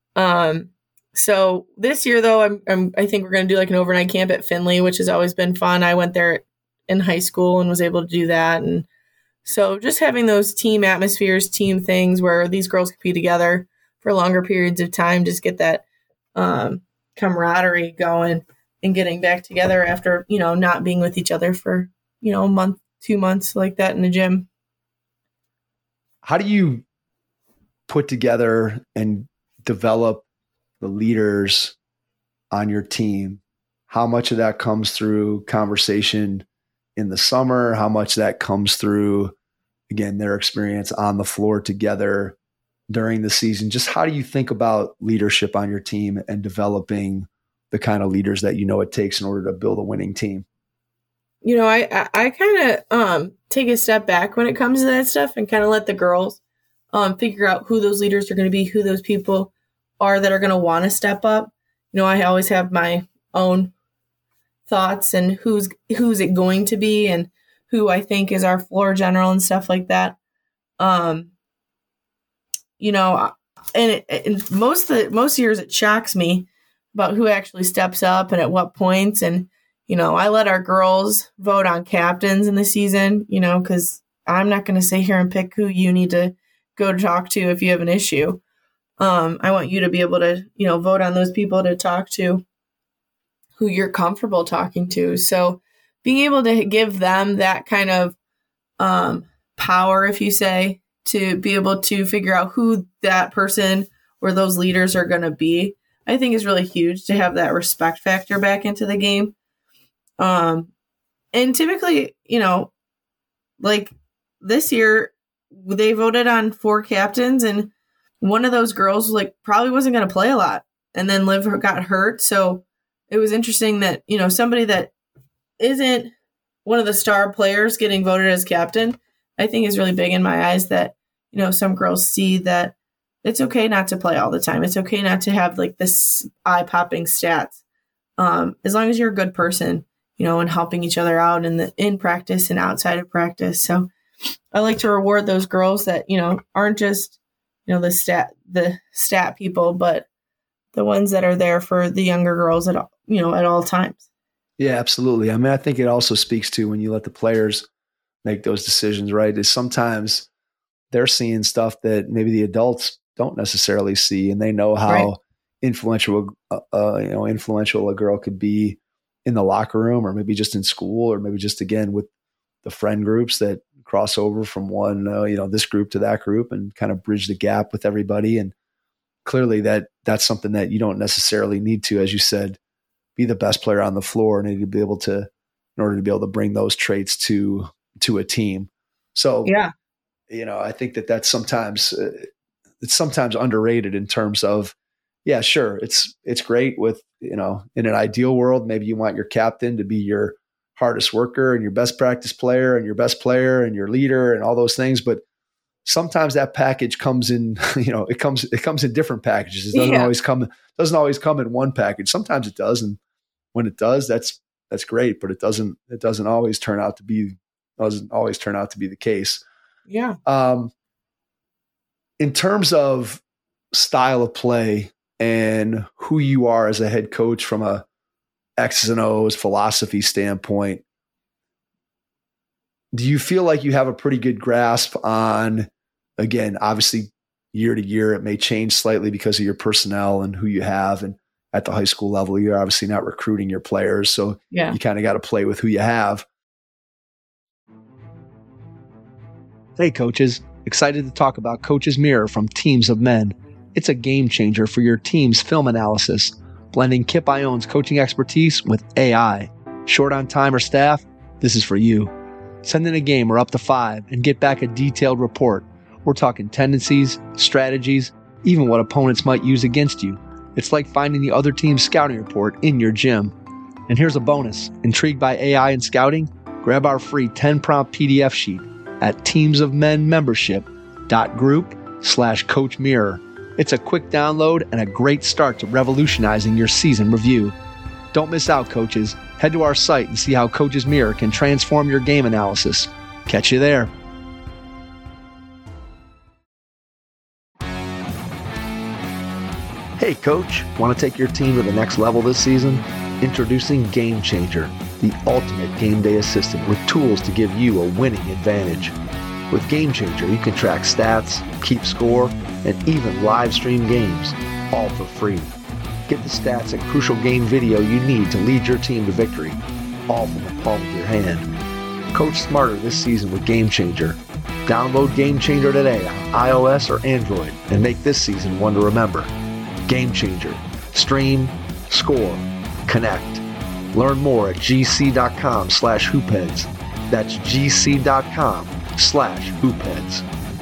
So this year though, I think we're going to do an overnight camp at Finley, which has always been fun. I went there in high school and was able to do that. And so just having those team atmospheres, team things where these girls can be together for longer periods of time, just get that camaraderie going and getting back together after, not being with each other for, a month, 2 months like that in the gym. how do you put together and develop the leaders on your team? How much of that comes through conversation in the summer? How much that comes through, again, their experience on the floor together during the season? Just how do you think about leadership on your team and developing the kind of leaders that it takes in order to build a winning team? I kind of take a step back when it comes to that stuff and kind of let the girls figure out who those leaders are going to be, who those people are that are going to want to step up. I always have my own thoughts and who's it going to be and who I think is our floor general and stuff like that. And most years it shocks me about who actually steps up and at what points. And, I let our girls vote on captains in the season, because I'm not going to sit here and pick who you need to go to talk to if you have an issue. I want you to be able to, vote on those people to talk to who you're comfortable talking to. So being able to give them that kind of power, if you say, to be able to figure out who that person or those leaders are going to be, I think is really huge to have that respect factor back into the game. And typically, like this year, they voted on 4 captains, and one of those girls probably wasn't going to play a lot, and then Liv got hurt. So it was interesting that, somebody that isn't one of the star players getting voted as captain, I think is really big in my eyes that, some girls see that it's okay not to play all the time. It's okay not to have this eye-popping stats. As long as you're a good person, and helping each other out in practice and outside of practice. So I like to reward those girls that, aren't just, the stat people, but the ones that are there for the younger girls at all times. Yeah, absolutely. I mean, I think it also speaks to when you let the players make those decisions, right? Is sometimes they're seeing stuff that maybe the adults don't necessarily see, and they know how influential a girl could be in the locker room, or maybe just in school, or maybe just again with the friend groups that cross over from one, this group to that group and kind of bridge the gap with everybody. And clearly that's something that you don't necessarily need to, as you said, be the best player on the floor, and need to be able to, in order to be able to bring those traits to a team. So, yeah, I think that's sometimes, it's sometimes underrated in terms of, yeah, sure. It's great with, in an ideal world, maybe you want your captain to be your hardest worker and your best practice player and your best player and your leader and all those things. But sometimes that package comes in, it comes in different packages. It doesn't always come in one package. Sometimes it does. And when it does, that's great, but it doesn't always turn out to be the case. Yeah. In terms of style of play and who you are as a head coach from a X's and O's philosophy standpoint, do you feel like you have a pretty good grasp on, again, obviously year to year, it may change slightly because of your personnel and who you have. And at the high school level, you're obviously not recruiting your players. So you kind of got to play with who you have. Hey, coaches. Excited to talk about Coach's Mirror from Teams of Men. It's a game changer for your team's film analysis, blending Kip Ione's coaching expertise with AI. Short on time or staff? This is for you. Send in a game or up to 5 and get back a detailed report. We're talking tendencies, strategies, even what opponents might use against you. It's like finding the other team's scouting report in your gym. And here's a bonus. Intrigued by AI and scouting? Grab our free 10-prompt PDF sheet at teamsofmenmembership.group/Coach Mirror. It's a quick download and a great start to revolutionizing your season review. Don't miss out, coaches. Head to our site and see how Coach's Mirror can transform your game analysis. Catch you there. Hey, coach. Want to take your team to the next level this season? Introducing Game Changer, the ultimate game day assistant with tools to give you a winning advantage. With Game Changer, you can track stats, keep score, and even live stream games, all for free. Get the stats and crucial game video you need to lead your team to victory, all from the palm of your hand. Coach smarter this season with Game Changer. Download Game Changer today on iOS or Android and make this season one to remember. Game Changer. Stream, score, connect. Learn more at gc.com/hoopheads. That's gc.com/hoopheads.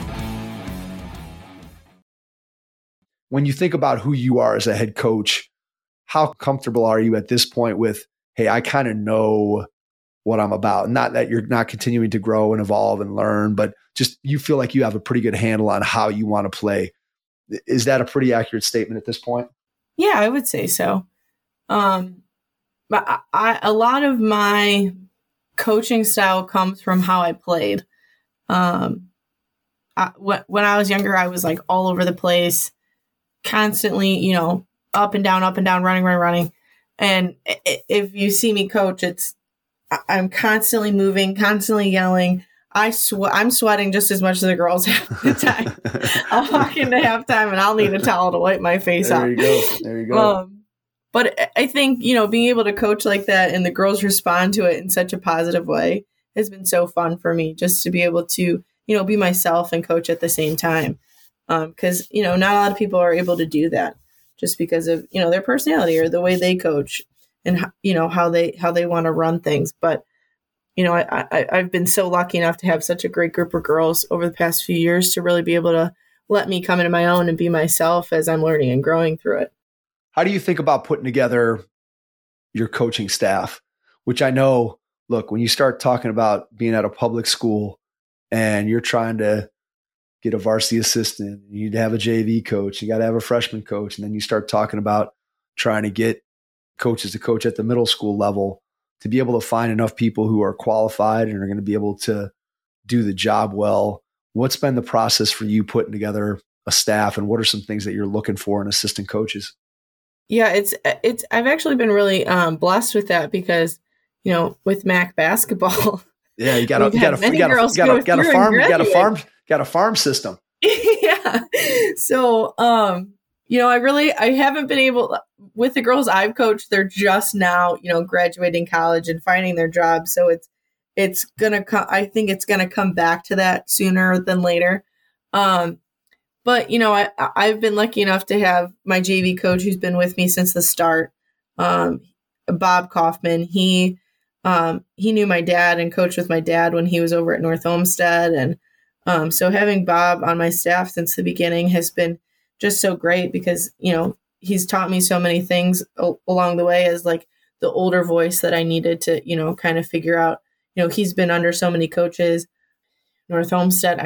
When you think about who you are as a head coach, how comfortable are you at this point with, hey, I kind of know what I'm about? Not that you're not continuing to grow and evolve and learn, but just you feel like you have a pretty good handle on how you want to play. Is that a pretty accurate statement at this point? Yeah, I would say so. But a lot of my coaching style comes from how I played. When I was younger, I was like all over the place, constantly, up and down, running. And if you see me coach, I'm constantly moving, constantly yelling. I'm sweating just as much as the girls half the time. I'll walk into halftime and I'll need a towel to wipe my face off. There you go. But I think, being able to coach like that and the girls respond to it in such a positive way has been so fun for me, just to be able to, be myself and coach at the same time. Because, not a lot of people are able to do that just because of, their personality or the way they coach and, how they want to run things. But, I've been so lucky enough to have such a great group of girls over the past few years to really be able to let me come into my own and be myself as I'm learning and growing through it. How do you think about putting together your coaching staff? Which I know, look, when you start talking about being at a public school and you're trying to get a varsity assistant, you need to have a JV coach, you got to have a freshman coach, and then you start talking about trying to get coaches to coach at the middle school level, to be able to find enough people who are qualified and are going to be able to do the job well. What's been the process for you putting together a staff, and what are some things that you're looking for in assistant coaches? Yeah, I've actually been really blessed with that because, with MAC basketball. Yeah, you got a farm system. Yeah. So, I haven't been able, with the girls I've coached, they're just now, graduating college and finding their job. So it's going to come, I think it's going to come back to that sooner than later. But, I've been lucky enough to have my JV coach who's been with me since the start, Bob Kaufman. He knew my dad and coached with my dad when he was over at North Olmsted. And so having Bob on my staff since the beginning has been just so great because, he's taught me so many things along the way as like the older voice that I needed to, kind of figure out. He's been under so many coaches. North Olmsted,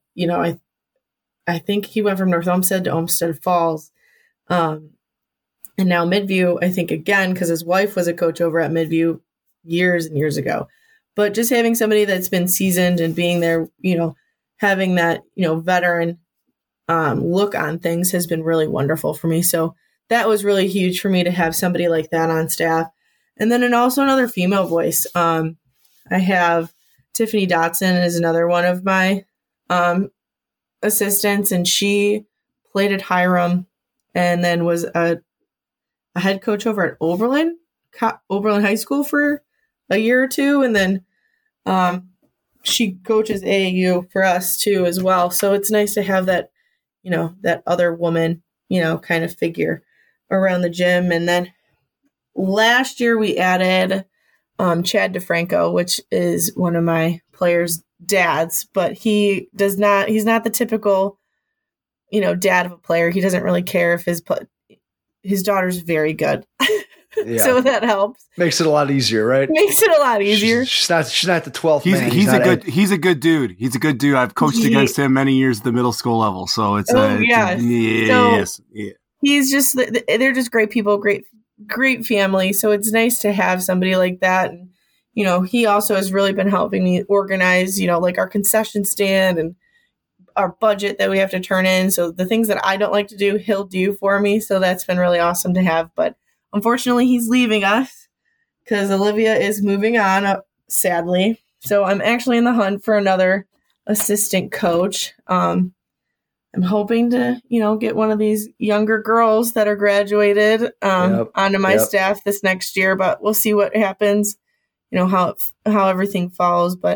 I think he went from North Olmsted to Olmsted Falls. And now Midview, I think again, because his wife was a coach over at Midview years and years ago. But just having somebody that's been seasoned and being there, having that, veteran look on things has been really wonderful for me. So that was really huge for me to have somebody like that on staff. And then also another female voice. I have Tiffany Dotson is another one of my assistants, and she played at Hiram and then was a head coach over at Oberlin High School for a year or two. And then she coaches AAU for us too as well. So it's nice to have that, that other woman, kind of figure around the gym. And then last year we added Chad DeFranco, which is one of my players' dads, but he's not the typical, dad of a player. He doesn't really care if his daughter's very good. Yeah. So that helps. Makes it a lot easier, right? Makes it a lot easier. She's not the 12th man. He's a good dude. He's a good dude. I've coached against him many years at the middle school level. So it's yes. He's just, they're just great people, great family. So it's nice to have somebody like that. And, he also has really been helping me organize, like our concession stand and our budget that we have to turn in. So the things that I don't like to do, he'll do for me. So that's been really awesome to have. But unfortunately, he's leaving us because Olivia is moving on, sadly. So I'm actually in the hunt for another assistant coach. I'm hoping to, get one of these younger girls that are graduated onto my staff this next year, but we'll see what happens, how everything falls. But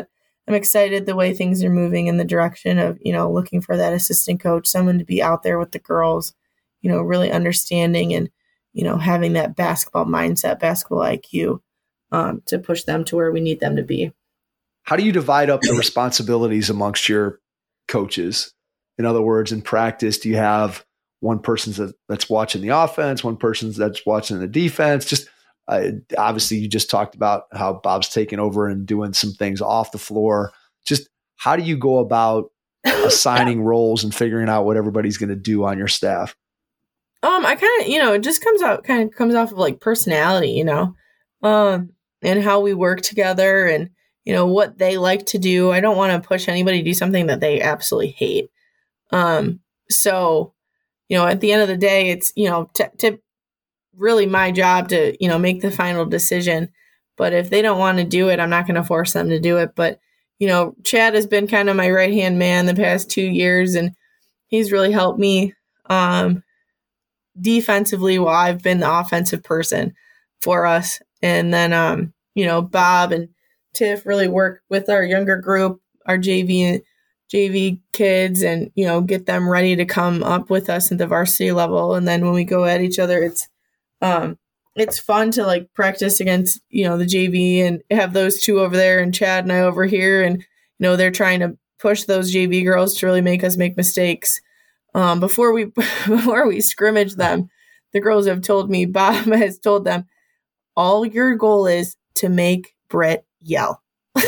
I'm excited the way things are moving in the direction of, looking for that assistant coach, someone to be out there with the girls, really understanding and, having that basketball mindset, basketball IQ, to push them to where we need them to be. How do you divide up the responsibilities amongst your coaches? In other words, in practice, do you have one person that's watching the offense, one person that's watching the defense? Just obviously, you just talked about how Bob's taking over and doing some things off the floor. Just how do you go about assigning roles and figuring out what everybody's going to do on your staff? I kind of, it just comes off of like personality, and how we work together and, what they like to do. I don't want to push anybody to do something that they absolutely hate. So, at the end of the day, it's, to really my job to, make the final decision. But if they don't want to do it, I'm not going to force them to do it. But, Chad has been kind of my right-hand man the past 2 years, and he's really helped me defensively while I've been the offensive person for us. And then, Bob and Tiff really work with our younger group, our JV kids, and, get them ready to come up with us at the varsity level. And then when we go at each other, it's fun to like practice against, the JV and have those two over there and Chad and I over here. And, they're trying to push those JV girls to really make us make mistakes. Before we scrimmage them, the girls have told me, Bob has told them, all your goal is to make Britt yell.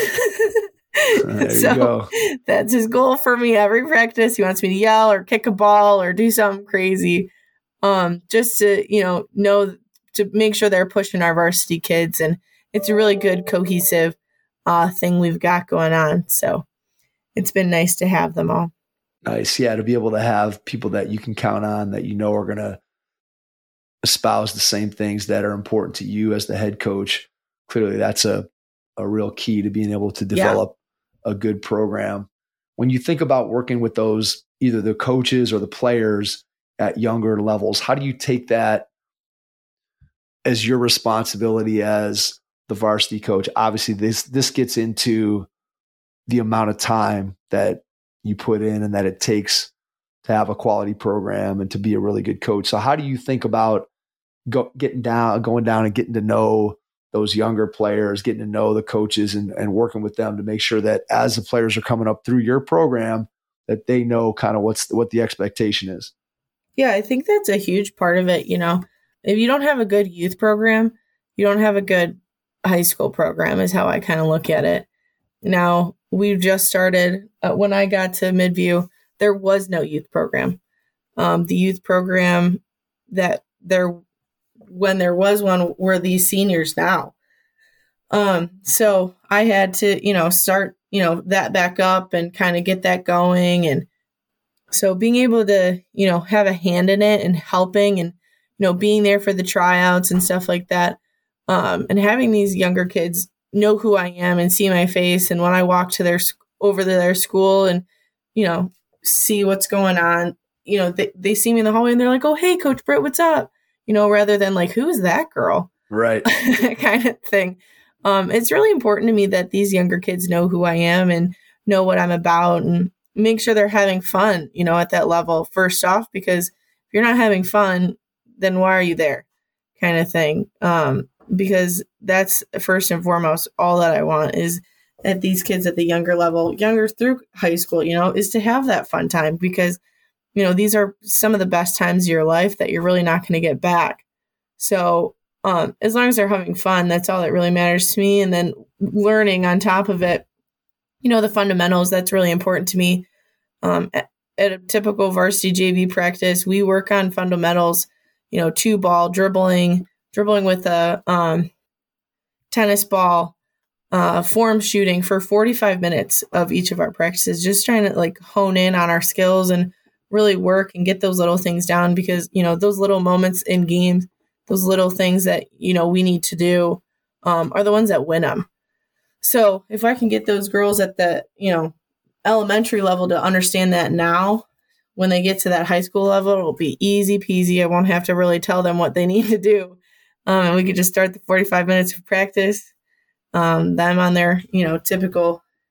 So that's his goal for me every practice. He wants me to yell or kick a ball or do something crazy. Just to, know to make sure they're pushing our varsity kids. And it's a really good cohesive thing we've got going on. So it's been nice to have them all. Nice. Yeah. To be able to have people that you can count on that are going to espouse the same things that are important to you as the head coach. Clearly, that's a real key to being able to develop a good program. When you think about working with those, either the coaches or the players at younger levels, how do you take that as your responsibility as the varsity coach? Obviously, this gets into the amount of time that you put in and that it takes to have a quality program and to be a really good coach. So how do you think about going down and getting to know those younger players, getting to know the coaches and working with them to make sure that as the players are coming up through your program, that they know kind of what the expectation is? Yeah, I think that's a huge part of it. If you don't have a good youth program, you don't have a good high school program is how I kind of look at it. Now, we've just started, when I got to Midview, there was no youth program. The youth program when there was one, were these seniors now. So I had to, start, that back up and kind of get that going. And so being able to, have a hand in it and helping and, being there for the tryouts and stuff like that. And having these younger kids know who I am and see my face. And when I walk to over to their school and, see what's going on, they see me in the hallway and they're like, oh, hey, Coach Britt, what's up? Rather than like, who is that girl? Right. kind of thing. It's really important to me that these younger kids know who I am and know what I'm about and make sure they're having fun, at that level first off, because if you're not having fun, then why are you there? Kind of thing. Because that's first and foremost, all that I want is that these kids at the younger level, younger through high school, is to have that fun time because, these are some of the best times of your life that you're really not going to get back. So as long as they're having fun, that's all that really matters to me. And then learning on top of it, the fundamentals, that's really important to me. At a typical varsity JV practice, we work on fundamentals, 2-ball, dribbling with a tennis ball, form shooting for 45 minutes of each of our practices, just trying to like hone in on our skills and really work and get those little things down because, those little moments in games, those little things that, we need to do are the ones that win them. So if I can get those girls at the, elementary level to understand that now, when they get to that high school level, it'll be easy peasy. I won't have to really tell them what they need to do. And we could just start the 45 minutes of practice, them on their, typical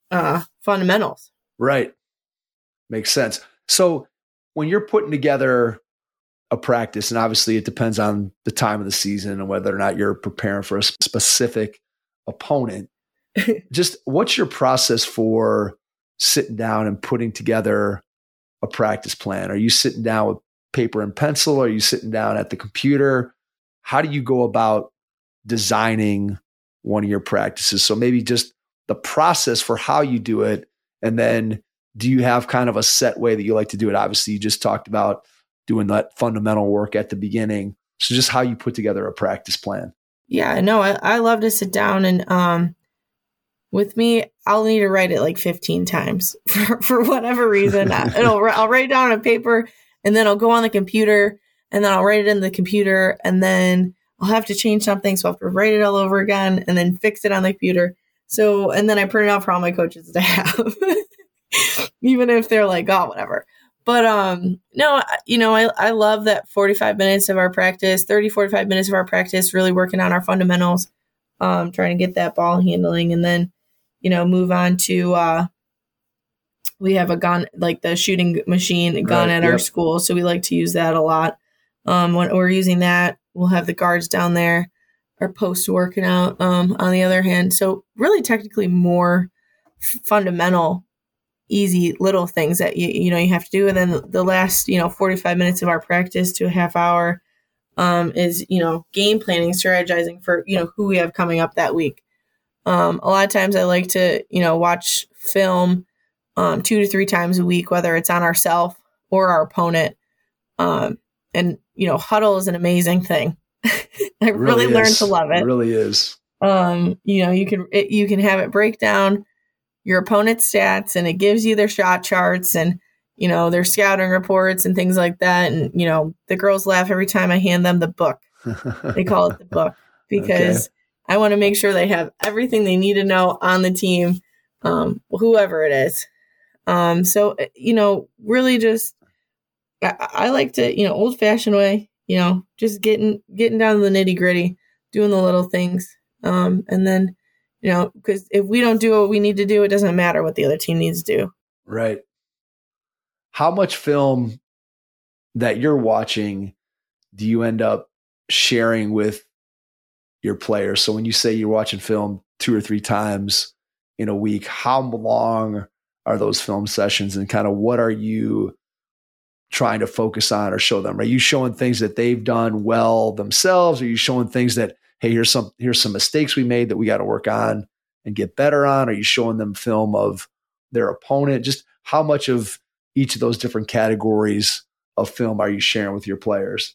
fundamentals. Right. Makes sense. So when you're putting together a practice, and obviously it depends on the time of the season and whether or not you're preparing for a specific opponent, just what's your process for sitting down and putting together a practice plan? Are you sitting down with paper and pencil? Are you sitting down at the computer? How do you go about designing one of your practices? So maybe just the process for how you do it. And then do you have kind of a set way that you like to do it? Obviously, you just talked about doing that fundamental work at the beginning. So just how you put together a practice plan. Yeah, no, I love to sit down and with me, I'll need to write it like 15 times for whatever reason. I'll write it down on paper and then I'll go on the computer and then I'll write it in the computer and then I'll have to change something. So I'll have to write it all over again and then fix it on the computer. So, and then I print it out for all my coaches to have, even if they're like, oh, whatever. But, no, I love that 45 minutes of our practice, 45 minutes of our practice, really working on our fundamentals, trying to get that ball handling and then, move on to, we have a gun, like the shooting machine gun at our school. So we like to use that a lot. When we're using that, we'll have the guards down there, our posts working out, on the other hand. So really technically more fundamental, easy little things that you have to do. And then the last, 45 minutes of our practice to a half hour, is, game planning, strategizing for, who we have coming up that week. A lot of times I like to, watch film, 2 to 3 times a week, whether it's on ourselves or our opponent. And, huddle is an amazing thing. I really learned to love it. It really is. You can have it break down your opponent's stats and it gives you their shot charts and, their scouting reports and things like that. And, the girls laugh every time I hand them the book. They call it the book because I want to make sure they have everything they need to know on the team, whoever it is. So, really just, I like to, old fashioned way, just getting down to the nitty gritty, doing the little things. And then, because if we don't do what we need to do, it doesn't matter what the other team needs to do. Right. How much film that you're watching do you end up sharing with your players? So when you say you're watching film 2 or 3 times in a week, how long are those film sessions and kind of what are you trying to focus on or show them? Are you showing things that they've done well themselves? Are you showing things that, hey, here's some mistakes we made that we got to work on and get better on? Are you showing them film of their opponent? Just how much of each of those different categories of film are you sharing with your players?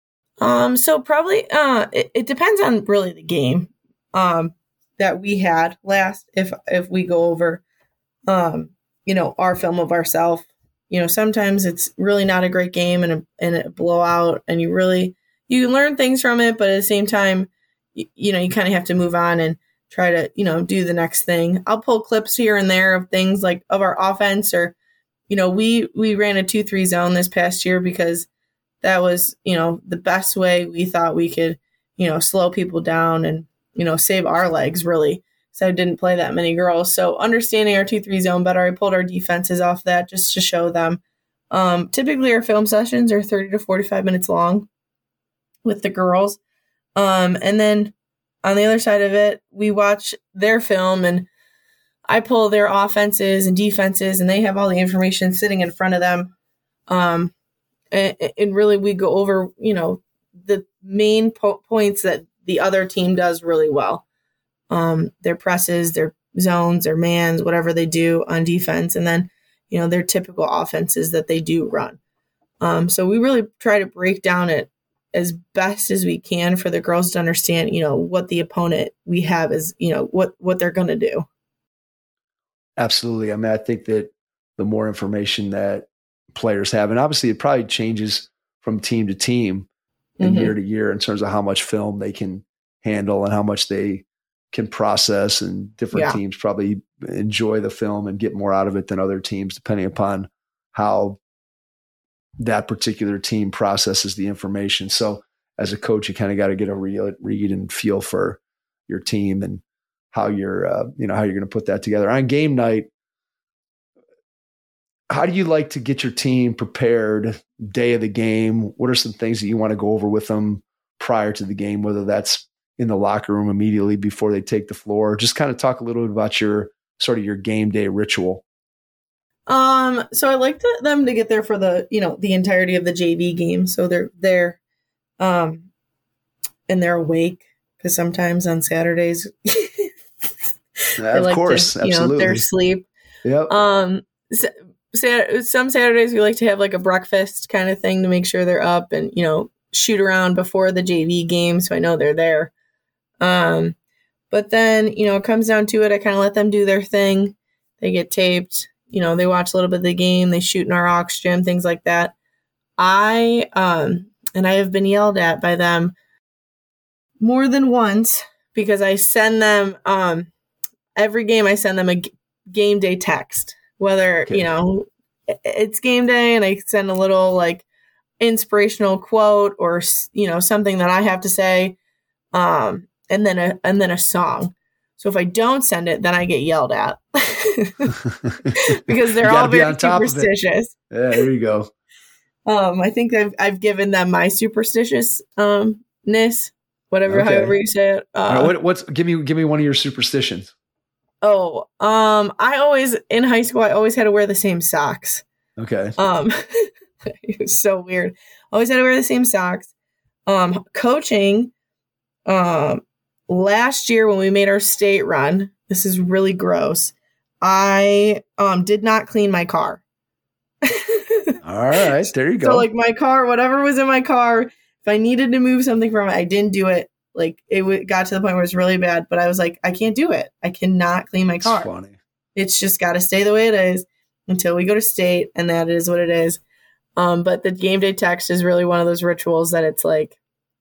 So probably, it depends on really the game, that we had last. If we go over, our film of ourselves, sometimes it's really not a great game and a blowout and you learn things from it, but at the same time, you kind of have to move on and try to, do the next thing. I'll pull clips here and there of things like of our offense or, we ran a 2-3 zone this past year because that was, the best way we thought we could, slow people down and, save our legs really. So I didn't play that many girls. So understanding our 2-3 zone better, I pulled our defenses off that just to show them. Typically our film sessions are 30 to 45 minutes long with the girls. And then on the other side of it, we watch their film and I pull their offenses and defenses and they have all the information sitting in front of them. And really we go over, the main points that the other team does really well. Their presses, their zones, their mans, whatever they do on defense. And then, their typical offenses that they do run. So we really try to break down it as best as we can for the girls to understand, what the opponent we have is, what they're going to do. Absolutely. I mean, I think that the more information that players have, and obviously it probably changes from team to team and year to year in terms of how much film they can handle and how much they can process, and different teams probably enjoy the film and get more out of it than other teams, depending upon how that particular team processes the information. So as a coach, you kind of got to get a read and feel for your team. And how you're going to put that together on game night. How do you like to get your team prepared day of the game? What are some things that you want to go over with them prior to the game, whether that's in the locker room immediately before they take the floor? Just kind of talk a little bit about your game day ritual. So I like them to get there for the entirety of the JV game. So they're there, and they're awake, because sometimes on Saturdays, of course, absolutely, they're asleep. Yep. Some Saturdays we like to have like a breakfast kind of thing to make sure they're up and, shoot around before the JV game. So I know they're there. But then, it comes down to it. I kind of let them do their thing. They get taped, they watch a little bit of the game. They shoot in our aux gym, things like that. I have been yelled at by them more than once because I send them, every game I send them a game day text. Whether, it's game day and I send a little like inspirational quote or, something that I have to say, and then a song. So if I don't send it, then I get yelled at because they're all very superstitious. Yeah, there you go. I think I've given them my superstitiousness, however you say it. Give me one of your superstitions. I always in high school I always had to wear the same socks. Okay. It was so weird. Always had to wear the same socks. Coaching, last year when we made our state run, this is really gross. I did not clean my car. All right, there you go. So like my car, whatever was in my car, if I needed to move something from it, I didn't do it. Like it got to the point where it was really bad, but I was like, I can't do it. I cannot clean my car. That's funny. It's just got to stay the way it is until we go to state, and that is what it is. But the game day text is really one of those rituals that it's like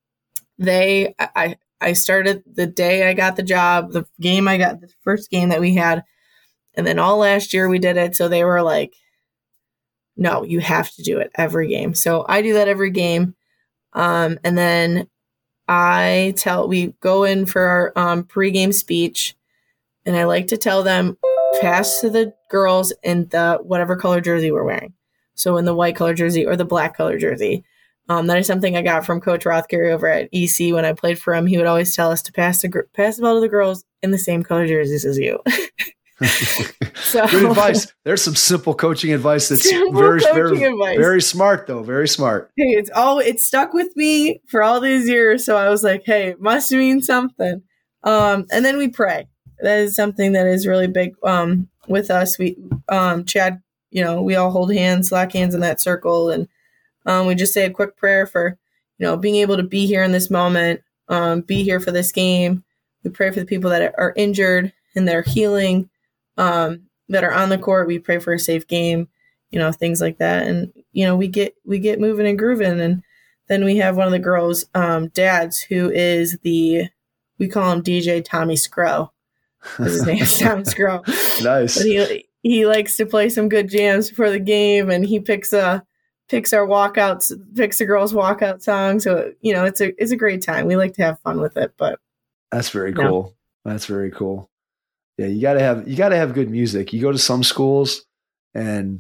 I started the day I got the job, the first game that we had, and then all last year we did it. So they were like, no, you have to do it every game. So I do that every game. And then we go in for our pregame speech, and I like to tell them, pass to the girls in the whatever color jersey we're wearing. So in the white color jersey or the black color jersey. That is something I got from Coach Rothgary over at EC when I played for him. He would always tell us to pass the ball to the girls in the same color jerseys as you. So, good advice. There's some simple coaching advice that's very smart, though. Very smart. Hey, it's stuck with me for all these years. So I was like, hey, it must mean something. And then we pray. That is something that is really big with us. We Chad, we all hold hands, lock hands in that circle, and we just say a quick prayer for being able to be here in this moment, be here for this game. We pray for the people that are injured and they're healing, that are on the court. We pray for a safe game, things like that. And, we get moving and grooving. And then we have one of the girls' dads who is we call him DJ Tommy Scrow. His name is Tom Scrow. Nice. But he likes to play some good jams for the game, and he picks our walkouts, picks the girls' walkout song. So, it's a great time. We like to have fun with it, but that's very cool. That's very cool. Yeah, you gotta have good music. You go to some schools and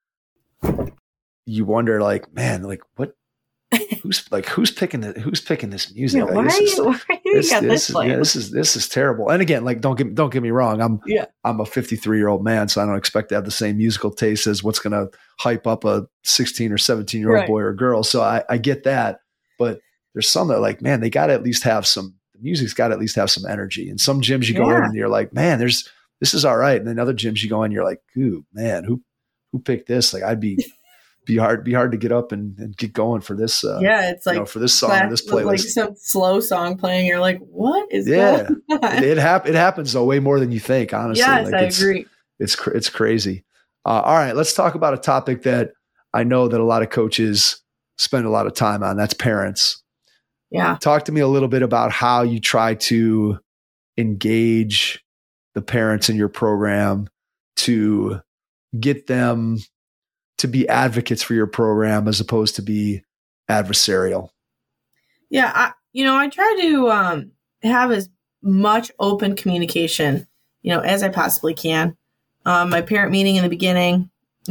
you wonder, like, man, like what? Who's picking this music? Yeah, this is terrible. And again, like don't get me wrong. I'm a 53-year-old man, so I don't expect to have the same musical taste as what's going to hype up a 16 or 17-year-old boy or girl. So I get that, but there's some that like, man, they got to at least have some. The music's got to at least have some energy. And some gyms you go in and you're like, man, this is all right. And then other gyms you go in, you're like, ooh, man, who picked this? Like I'd be hard to get up and get going for this. It's like for this song or this playlist, like some slow song playing. You're like, what is going on? It happens though way more than you think. Honestly, yes, I agree. It's crazy. All right, let's talk about a topic that I know that a lot of coaches spend a lot of time on. That's parents. Yeah. Talk to me a little bit about how you try to engage the parents in your program to get them to be advocates for your program as opposed to be adversarial. Yeah. I try to have as much open communication, as I possibly can. My parent meeting in the beginning,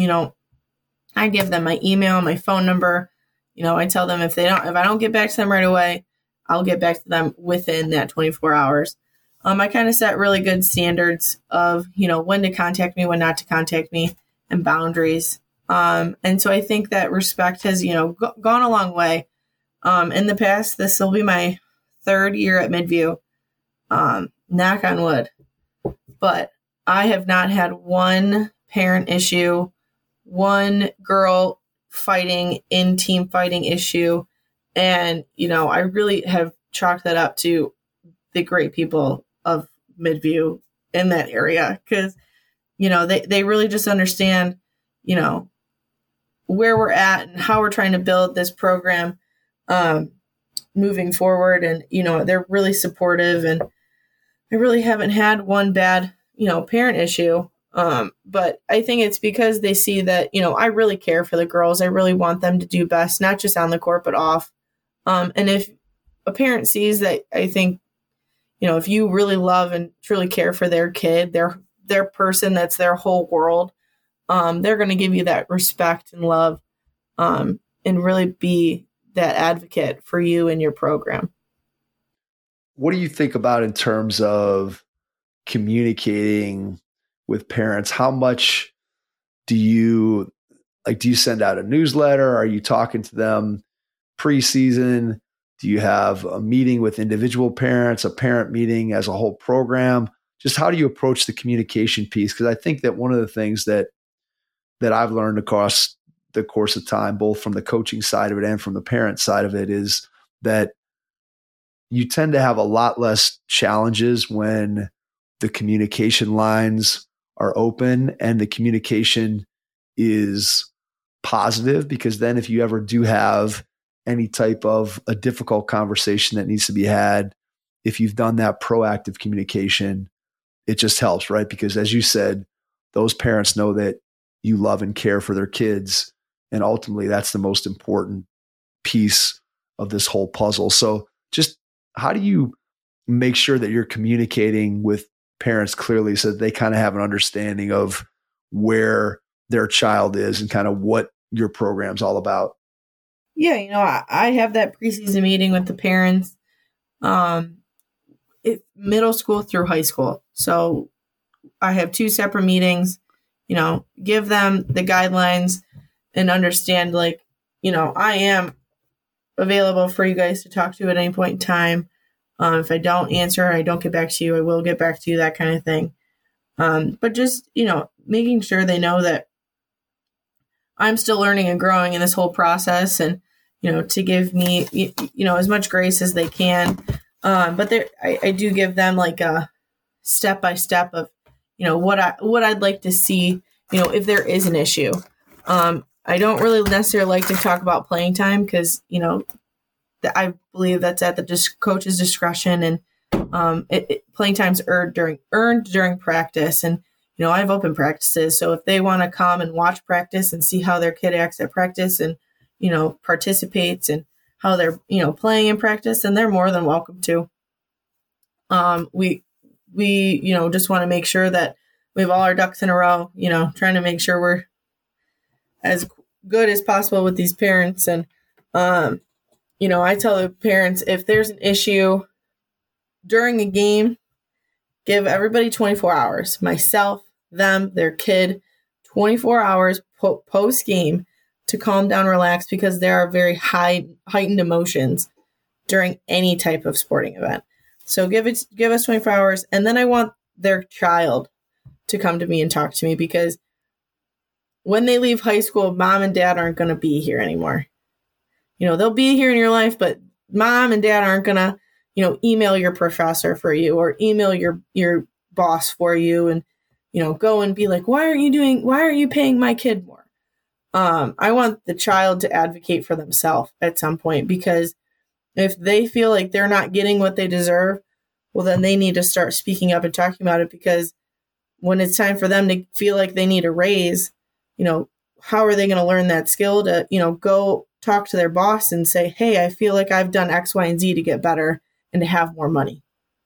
I give them my email, my phone number. I tell them if I don't get back to them right away, I'll get back to them within that 24 hours. I kind of set really good standards of, when to contact me, when not to contact me, and boundaries. And so I think that respect has, gone a long way. In the past, this will be my 3rd year at Midview, knock on wood, but I have not had one parent issue, one girl fighting in team fighting issue. And, I really have chalked that up to the great people of Midview in that area. Cause, they really just understand, where we're at and how we're trying to build this program, moving forward. And, they're really supportive, and I really haven't had one bad, parent issue. But I think it's because they see that, I really care for the girls. I really want them to do best, not just on the court, but off. And if a parent sees that, I think, if you really love and truly care for their kid, their person, that's their whole world, they're going to give you that respect and love, and really be that advocate for you and your program. What do you think about in terms of communicating with parents? How much do you send out a newsletter? Are you talking to them preseason? Do you have a meeting with individual parents, a parent meeting as a whole program? Just how do you approach the communication piece? Because I think that one of the things that I've learned across the course of time, both from the coaching side of it and from the parent side of it, is that you tend to have a lot less challenges when the communication lines are open and the communication is positive, because then if you ever do have any type of a difficult conversation that needs to be had, if you've done that proactive communication, it just helps, right? Because as you said, those parents know that you love and care for their kids. And ultimately, that's the most important piece of this whole puzzle. So just how do you make sure that you're communicating with parents clearly so that they kind of have an understanding of where their child is and kind of what your program's all about? Yeah, I have that preseason meeting with the parents, middle school through high school. So I have 2 separate meetings, give them the guidelines and understand, I am available for you guys to talk to at any point in time. If I don't answer, I don't get back to you, I will get back to you, that kind of thing. But just, making sure they know that I'm still learning and growing in this whole process, and, to give me, as much grace as they can. But I do give them like a step-by-step of, what I'd like to see, if there is an issue. I don't really necessarily like to talk about playing time because, I believe that's at the coach's discretion, and playing time's earned during practice. And, I have open practices. So if they want to come and watch practice and see how their kid acts at practice and, participates and how they're, playing in practice, then they're more than welcome to. We just want to make sure that we have all our ducks in a row, trying to make sure we're as good as possible with these parents. And, I tell the parents, if there's an issue during a game, give everybody 24 hours, myself, them, their kid, 24 hours post game to calm down, relax, because there are very heightened emotions during any type of sporting event. So give us 24 hours. And then I want their child to come to me and talk to me, because when they leave high school, mom and dad aren't going to be here anymore. They'll be here in your life, but mom and dad aren't going to, email your professor for you or email your boss for you and, go and be like, why aren't you paying my kid more? I want the child to advocate for themselves at some point, because if they feel like they're not getting what they deserve, well, then they need to start speaking up and talking about it, because when it's time for them to feel like they need a raise, how are they going to learn that skill to, go talk to their boss and say, hey, I feel like I've done X, Y, and Z to get better and to have more money.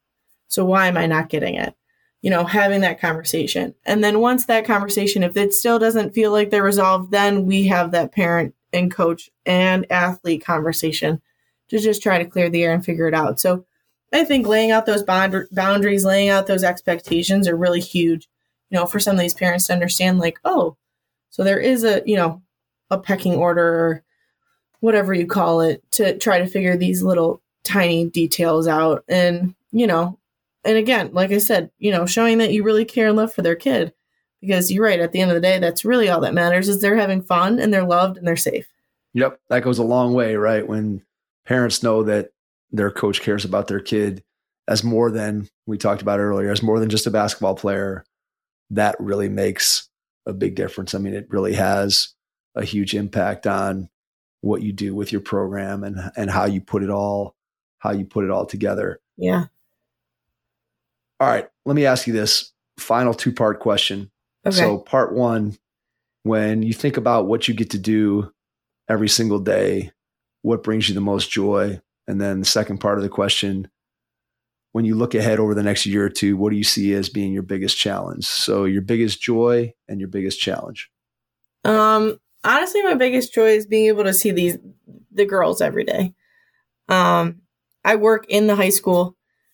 So why am I not getting it? Having that conversation. And then once that conversation, if it still doesn't feel like they're resolved, then we have that parent and coach and athlete conversation to just try to clear the air and figure it out. So I think laying out those boundaries, laying out those expectations are really huge, for some of these parents to understand, like, oh, so there is a pecking order or whatever you call it, to try to figure these little tiny details out. And, and again, like I said, showing that you really care and love for their kid, because you're right. At the end of the day, that's really all that matters, is they're having fun and they're loved and they're safe. Yep. That goes a long way, right? When parents know that their coach cares about their kid as more than, we talked about earlier, as more than just a basketball player, that really makes a big difference. I mean, it really has a huge impact on what you do with your program and how you put it all together. Yeah. All right. Let me ask you this final 2-part question. Okay. So part 1, when you think about what you get to do every single day, what brings you the most joy? And then the second part of the question, when you look ahead over the next year or two, what do you see as being your biggest challenge? So your biggest joy and your biggest challenge. Honestly, my biggest joy is being able to see the girls every day. I work in the high school.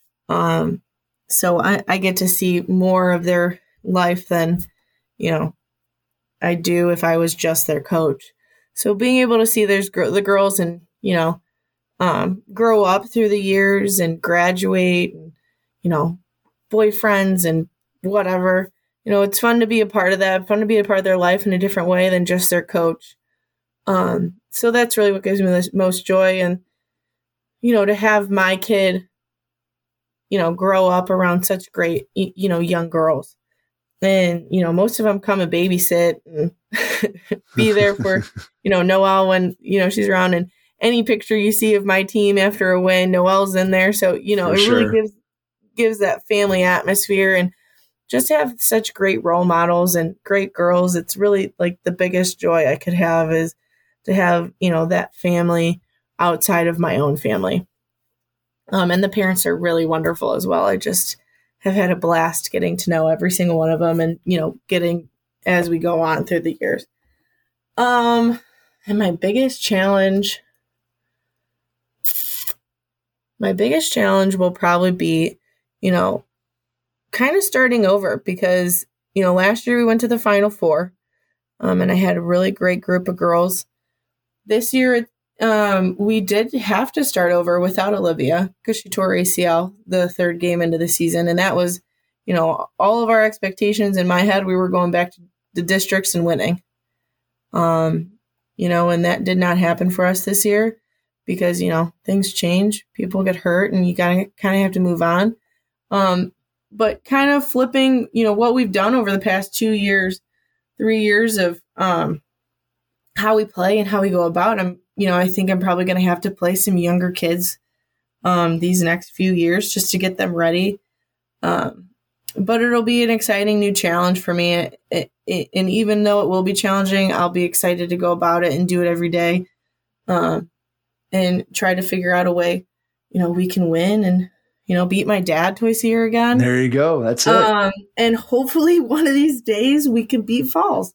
So I get to see more of their life than, I do if I was just their coach. So being able to see the girls and, grow up through the years and graduate and, boyfriends and whatever, it's fun to be a part of that, fun to be a part of their life in a different way than just their coach. So that's really what gives me the most joy. And, to have my kid, grow up around such great, young girls. And, most of them come and babysit and be there for, Noelle when, she's around. And any picture you see of my team after a win, Noelle's in there. So, really gives that family atmosphere, and just have such great role models and great girls. It's really like the biggest joy I could have is to have, that family outside of my own family. And the parents are really wonderful as well. I just have had a blast getting to know every single one of them and, getting as we go on through the years. And my biggest challenge will probably be, kind of starting over, because, last year we went to the Final Four, and I had a really great group of girls. This year, we did have to start over without Olivia because she tore ACL the third game into the season. And that was, all of our expectations in my head, we were going back to the districts and winning. And that did not happen for us this year because, things change, people get hurt, and you gotta kind of have to move on. But kind of flipping, what we've done over the past 2 years, 3 years of, how we play and how we go about. I think I'm probably going to have to play some younger kids these next few years just to get them ready. But it'll be an exciting new challenge for me. And even though it will be challenging, I'll be excited to go about it and do it every day and try to figure out a way, we can win and, beat my dad twice a year again. There you go. That's it. And hopefully one of these days we can beat Falls.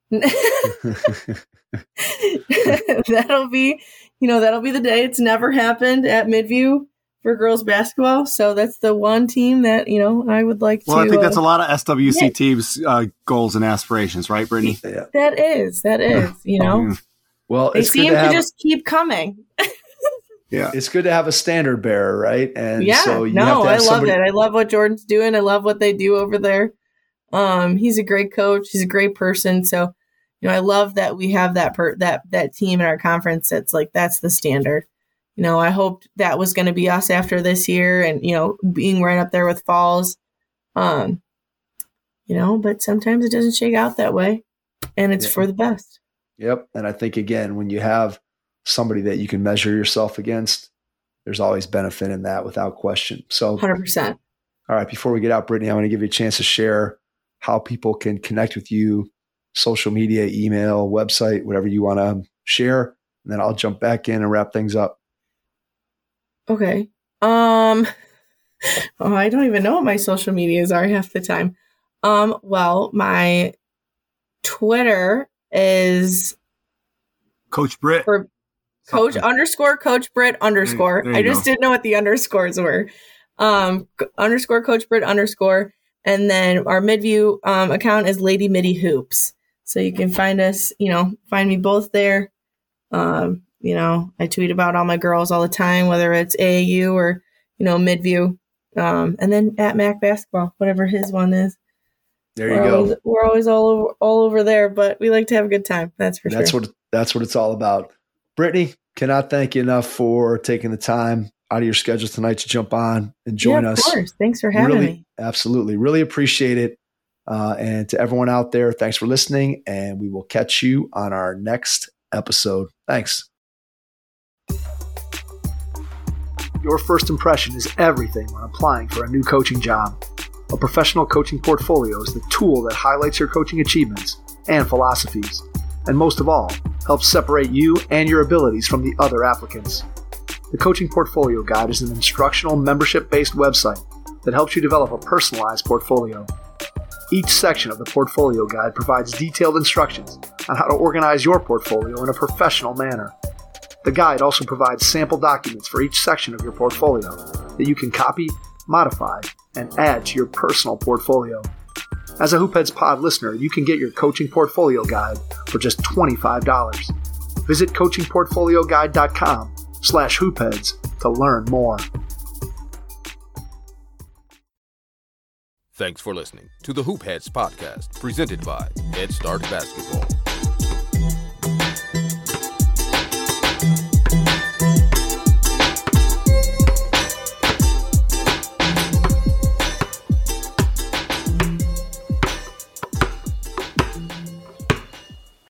That'll be the day. It's never happened at Midview for girls basketball, so that's the one team that I would like to. Well, I think that's a lot of SWC teams' goals and aspirations, right, Brittany? Yeah. That is. Well, they seem to just keep coming. Yeah, it's good to have a standard bearer, right? And yeah, so I love it. I love what Jordan's doing. I love what they do over there. He's a great coach. He's a great person. So, I love that we have that team in our conference. That's the standard. I hoped that was going to be us after this year and, being right up there with Falls. But sometimes it doesn't shake out that way, and it's for the best. Yep. And I think, again, when you have somebody that you can measure yourself against, there's always benefit in that without question. So 100%. All right. Before we get out, Brittany, I want to give you a chance to share how people can connect with you, social media, email, website, whatever you want to share. And then I'll jump back in and wrap things up. Okay. Oh, I don't even know what my social medias are half the time. Well, my Twitter is Coach Britt. For Coach Britt _. I just didn't know what the underscores were. Underscore Coach Britt _. And then our Midview account is Lady Midi Hoops. So you can find us, find me both there. I tweet about all my girls all the time, whether it's AAU or, Midview. And then at Mac Basketball, whatever his one is. There you go. We're always all over there, but we like to have a good time. That's for sure. That's what it's all about. Brittany, cannot thank you enough for taking the time out of your schedule tonight to jump on and join us. Of course. Thanks for having me. Absolutely. Really appreciate it. And to everyone out there, thanks for listening, and we will catch you on our next episode. Thanks. Your first impression is everything when applying for a new coaching job. A professional coaching portfolio is the tool that highlights your coaching achievements and philosophies, and most of all, helps separate you and your abilities from the other applicants. The Coaching Portfolio Guide is an instructional membership-based website that helps you develop a personalized portfolio. Each section of the Portfolio Guide provides detailed instructions on how to organize your portfolio in a professional manner. The guide also provides sample documents for each section of your portfolio that you can copy, modify, and add to your personal portfolio. As a Hoopheads Pod listener, you can get your Coaching Portfolio Guide for just $25. Visit coachingportfolioguide.com/hoopheads to learn more. Thanks for listening to the Hoopheads podcast, presented by Head Start Basketball.